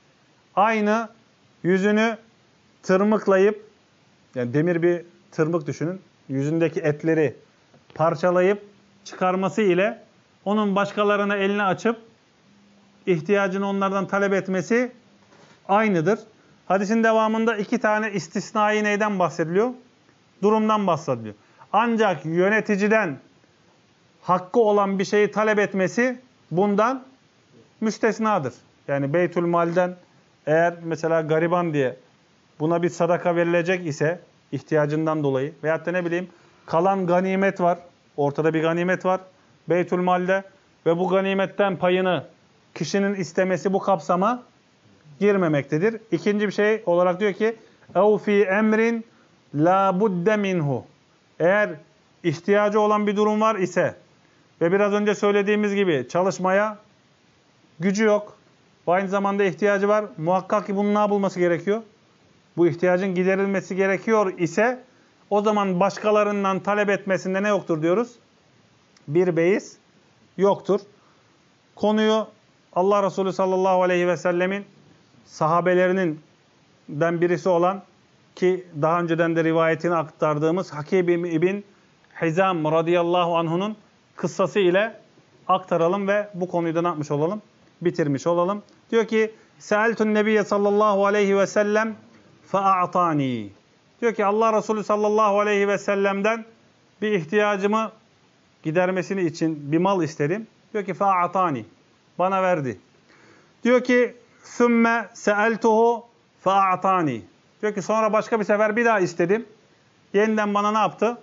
aynı yüzünü tırmıklayıp, yani demir bir tırmık düşünün, yüzündeki etleri parçalayıp çıkarması ile onun başkalarına elini açıp ihtiyacını onlardan talep etmesi aynıdır. Hadisin devamında iki tane istisnai neyden bahsediliyor? Durumdan bahsediliyor. Ancak yöneticiden hakkı olan bir şeyi talep etmesi bundan müstesnadır. Yani Beytülmal'den eğer mesela gariban diye buna bir sadaka verilecek ise ihtiyacından dolayı veyahut da ne bileyim kalan ganimet var. Ortada bir ganimet var Beytülmal'de ve bu ganimetten payını kişinin istemesi bu kapsama girmemektedir. İkinci bir şey olarak diyor ki اَوْ فِي اَمْرٍ لَا بُدَّ مِنْهُ. Eğer ihtiyacı olan bir durum var ise ve biraz önce söylediğimiz gibi çalışmaya gücü yok, aynı zamanda ihtiyacı var, muhakkak ki bunun ne yapılması gerekiyor? Bu ihtiyacın giderilmesi gerekiyor ise o zaman başkalarından talep etmesinde ne yoktur diyoruz? Bir beis yoktur. Konuyu Allah Resulü sallallahu aleyhi ve sellemin sahabelerinin birisi olan ki daha önceden de rivayetini aktardığımız Hakim ibn Hizam radıyallahu anh'unun kıssası ile aktaralım ve bu konuyu da ne yapmış olalım? Bitirmiş olalım. Diyor ki Seeltun Nebiye sallallahu aleyhi ve sellem fe'a'tani. Diyor ki Allah Resulü sallallahu aleyhi ve sellem'den bir ihtiyacımı gidermesini için bir mal istedim. Diyor ki fe'a'tani. Bana verdi. Diyor ki sümme seeltuhu fe'a'tani. Diyor ki sonra başka bir sefer bir daha istedim. Yeniden bana ne yaptı?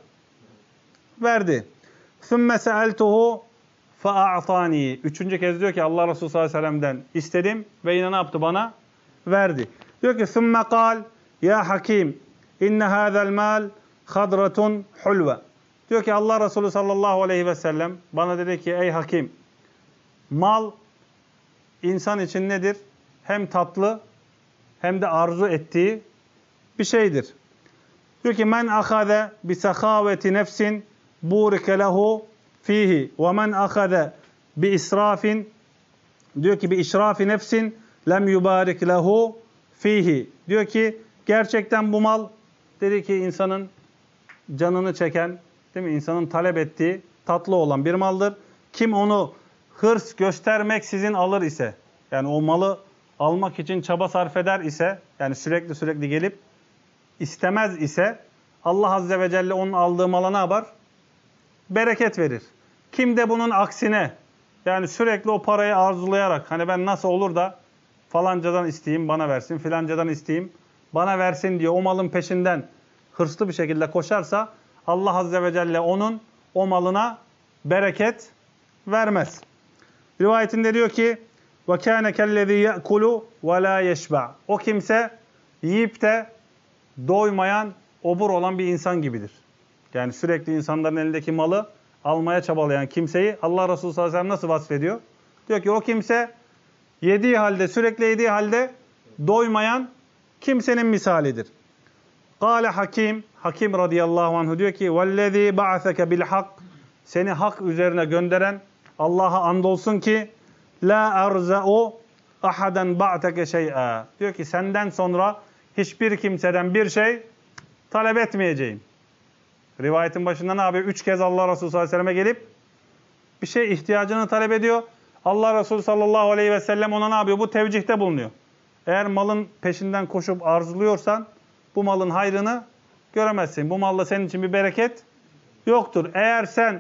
Verdi. Sümme seeltuhu fe'a'tani. Üçüncü kez diyor ki Allah Resulü sallallahu aleyhi ve sellem'den istedim ve yine ne yaptı bana? Verdi. Diyor ki sümme kal ya hakim inne hâzel mal hadratun hulve. Diyor ki Allah Resulü sallallahu aleyhi ve sellem bana dedi ki ey hakim mal insan için nedir? Hem tatlı hem de arzu ettiği bir şeydir. Diyor ki men ahaze bi sehaveti nefsin burike lehu fihi ve men ahaze bi israfin diyor ki bi israfi nefsin lem yubarik lehu fihi. Diyor ki gerçekten bu mal dedi ki insanın canını çeken, değil mi? İnsanın talep ettiği tatlı olan bir maldır. Kim onu hırs göstermeksizin alır ise, yani o malı almak için çaba sarf eder ise, yani sürekli gelip istemez ise Allah Azze ve Celle onun aldığı mala ne yapar? Bereket verir. Kim de bunun aksine, yani sürekli o parayı arzulayarak, hani ben nasıl olur da falancadan isteyeyim bana versin, filancadan isteyeyim bana versin diyor, o malın peşinden hırslı bir şekilde koşarsa Allah Azze ve Celle onun o malına bereket vermez. Rivayetinde diyor ki وَكَانَ كَلَّذ۪ي يَأْكُلُ وَلَا يَشْبَعُ. O kimse yiyip de doymayan, obur olan bir insan gibidir. Yani sürekli insanların elindeki malı almaya çabalayan kimseyi Allah Resulü sallallahu aleyhi ve sellem nasıl vasfediyor? Diyor ki o kimse yediği halde, sürekli yediği halde doymayan kimsenin misalidir. Kâle Hakim radıyallahu anh diyor ki وَالَّذ۪ي بَعَثَكَ بِالْحَقِّ. Seni hak üzerine gönderen Allah'a andolsun ki la arza'u ahadan ba'teke şey'a. Diyor ki senden sonra hiçbir kimseden bir şey talep etmeyeceğim. Rivayetin başında ne yapıyor? 3 kez Allah Resulü sallallahu aleyhi ve selleme gelip bir şey ihtiyacını talep ediyor. Allah Resulü sallallahu aleyhi ve sellem ona ne yapıyor? Bu tevcihte bulunuyor. Eğer malın peşinden koşup arzuluyorsan bu malın hayrını göremezsin. Bu malla senin için bir bereket yoktur. Eğer sen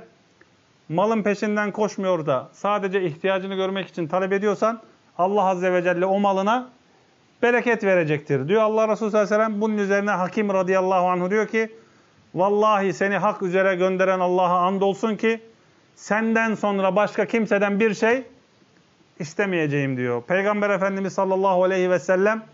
malın peşinden koşmuyor da sadece ihtiyacını görmek için talep ediyorsan Allah Azze ve Celle o malına bereket verecektir diyor. Allah Resulü sallallahu aleyhi ve sellem bunun üzerine Hakim radıyallahu anh diyor ki vallahi seni hak üzere gönderen Allah'a andolsun ki senden sonra başka kimseden bir şey istemeyeceğim diyor. Peygamber Efendimiz sallallahu aleyhi ve sellem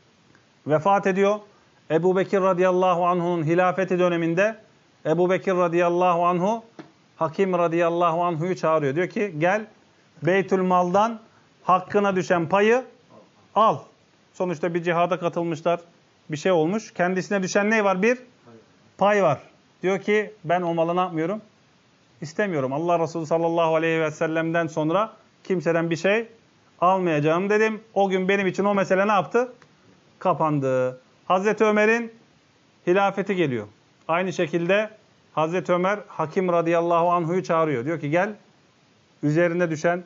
vefat ediyor. Ebu Bekir radıyallahu anh'un hilafeti döneminde Ebu Bekir radıyallahu anh'u Hakim radıyallahu anh'u çağırıyor. Diyor ki gel Beytülmal'dan hakkına düşen payı al. Sonuçta bir cihada katılmışlar. Bir şey olmuş. Kendisine düşen ne var? Bir pay var. Diyor ki ben o malı ne yapmıyorum? İstemiyorum. Allah Resulü sallallahu aleyhi ve sellem'den sonra kimseden bir şey almayacağım dedim. O gün benim için o mesele ne yaptı? Kapandı. Hazreti Ömer'in hilafeti geliyor. Aynı şekilde Hazreti Ömer Hakim radıyallahu anh'u çağırıyor. Diyor ki gel üzerine düşen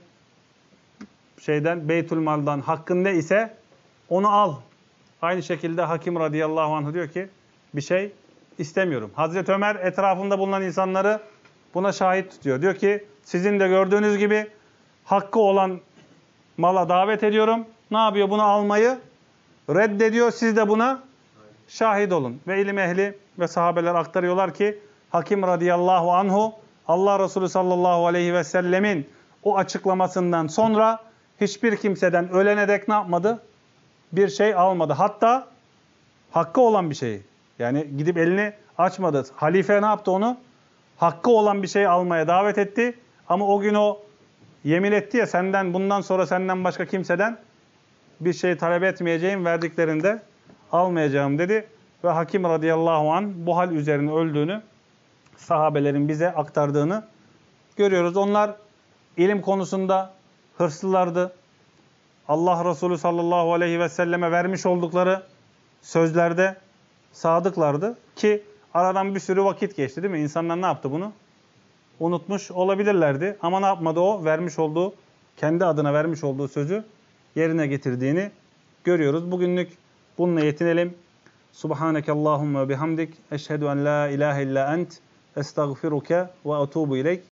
şeyden Beytülmal'dan hakkın ne ise onu al. Aynı şekilde Hakim radıyallahu anh diyor ki bir şey istemiyorum. Hazreti Ömer etrafında bulunan insanları buna şahit tutuyor. Diyor ki sizin de gördüğünüz gibi hakkı olan mala davet ediyorum. Ne yapıyor? Bunu almayı reddediyor. Siz de buna şahit olun. Ve ilim ehli ve sahabeler aktarıyorlar ki Hakim radıyallahu anhu Allah Resulü sallallahu aleyhi ve sellemin o açıklamasından sonra hiçbir kimseden ölene dek ne yapmadı? Bir şey almadı. Hatta hakkı olan bir şeyi. Yani gidip elini açmadı. Halife ne yaptı onu? Hakkı olan bir şey almaya davet etti. Ama o gün o yemin etti ya, bundan sonra senden başka kimseden bir şey talep etmeyeceğim, verdiklerinde almayacağım dedi. Ve Hakim radıyallahu anh bu hal üzerine öldüğünü, sahabelerin bize aktardığını görüyoruz. Onlar ilim konusunda hırslılardı. Allah Resulü sallallahu aleyhi ve selleme vermiş oldukları sözlerde sadıklardı. Ki aradan bir sürü vakit geçti değil mi? İnsanlar ne yaptı bunu? Unutmuş olabilirlerdi. Ama ne yapmadı o? Kendi adına vermiş olduğu sözü yerine getirdiğini görüyoruz. Bugünlük bununla yetinelim. Subhaneke Allahumma bihamdik. Eşhedü en la ilahe illa ent. Estağfiruke ve etubu ileyk.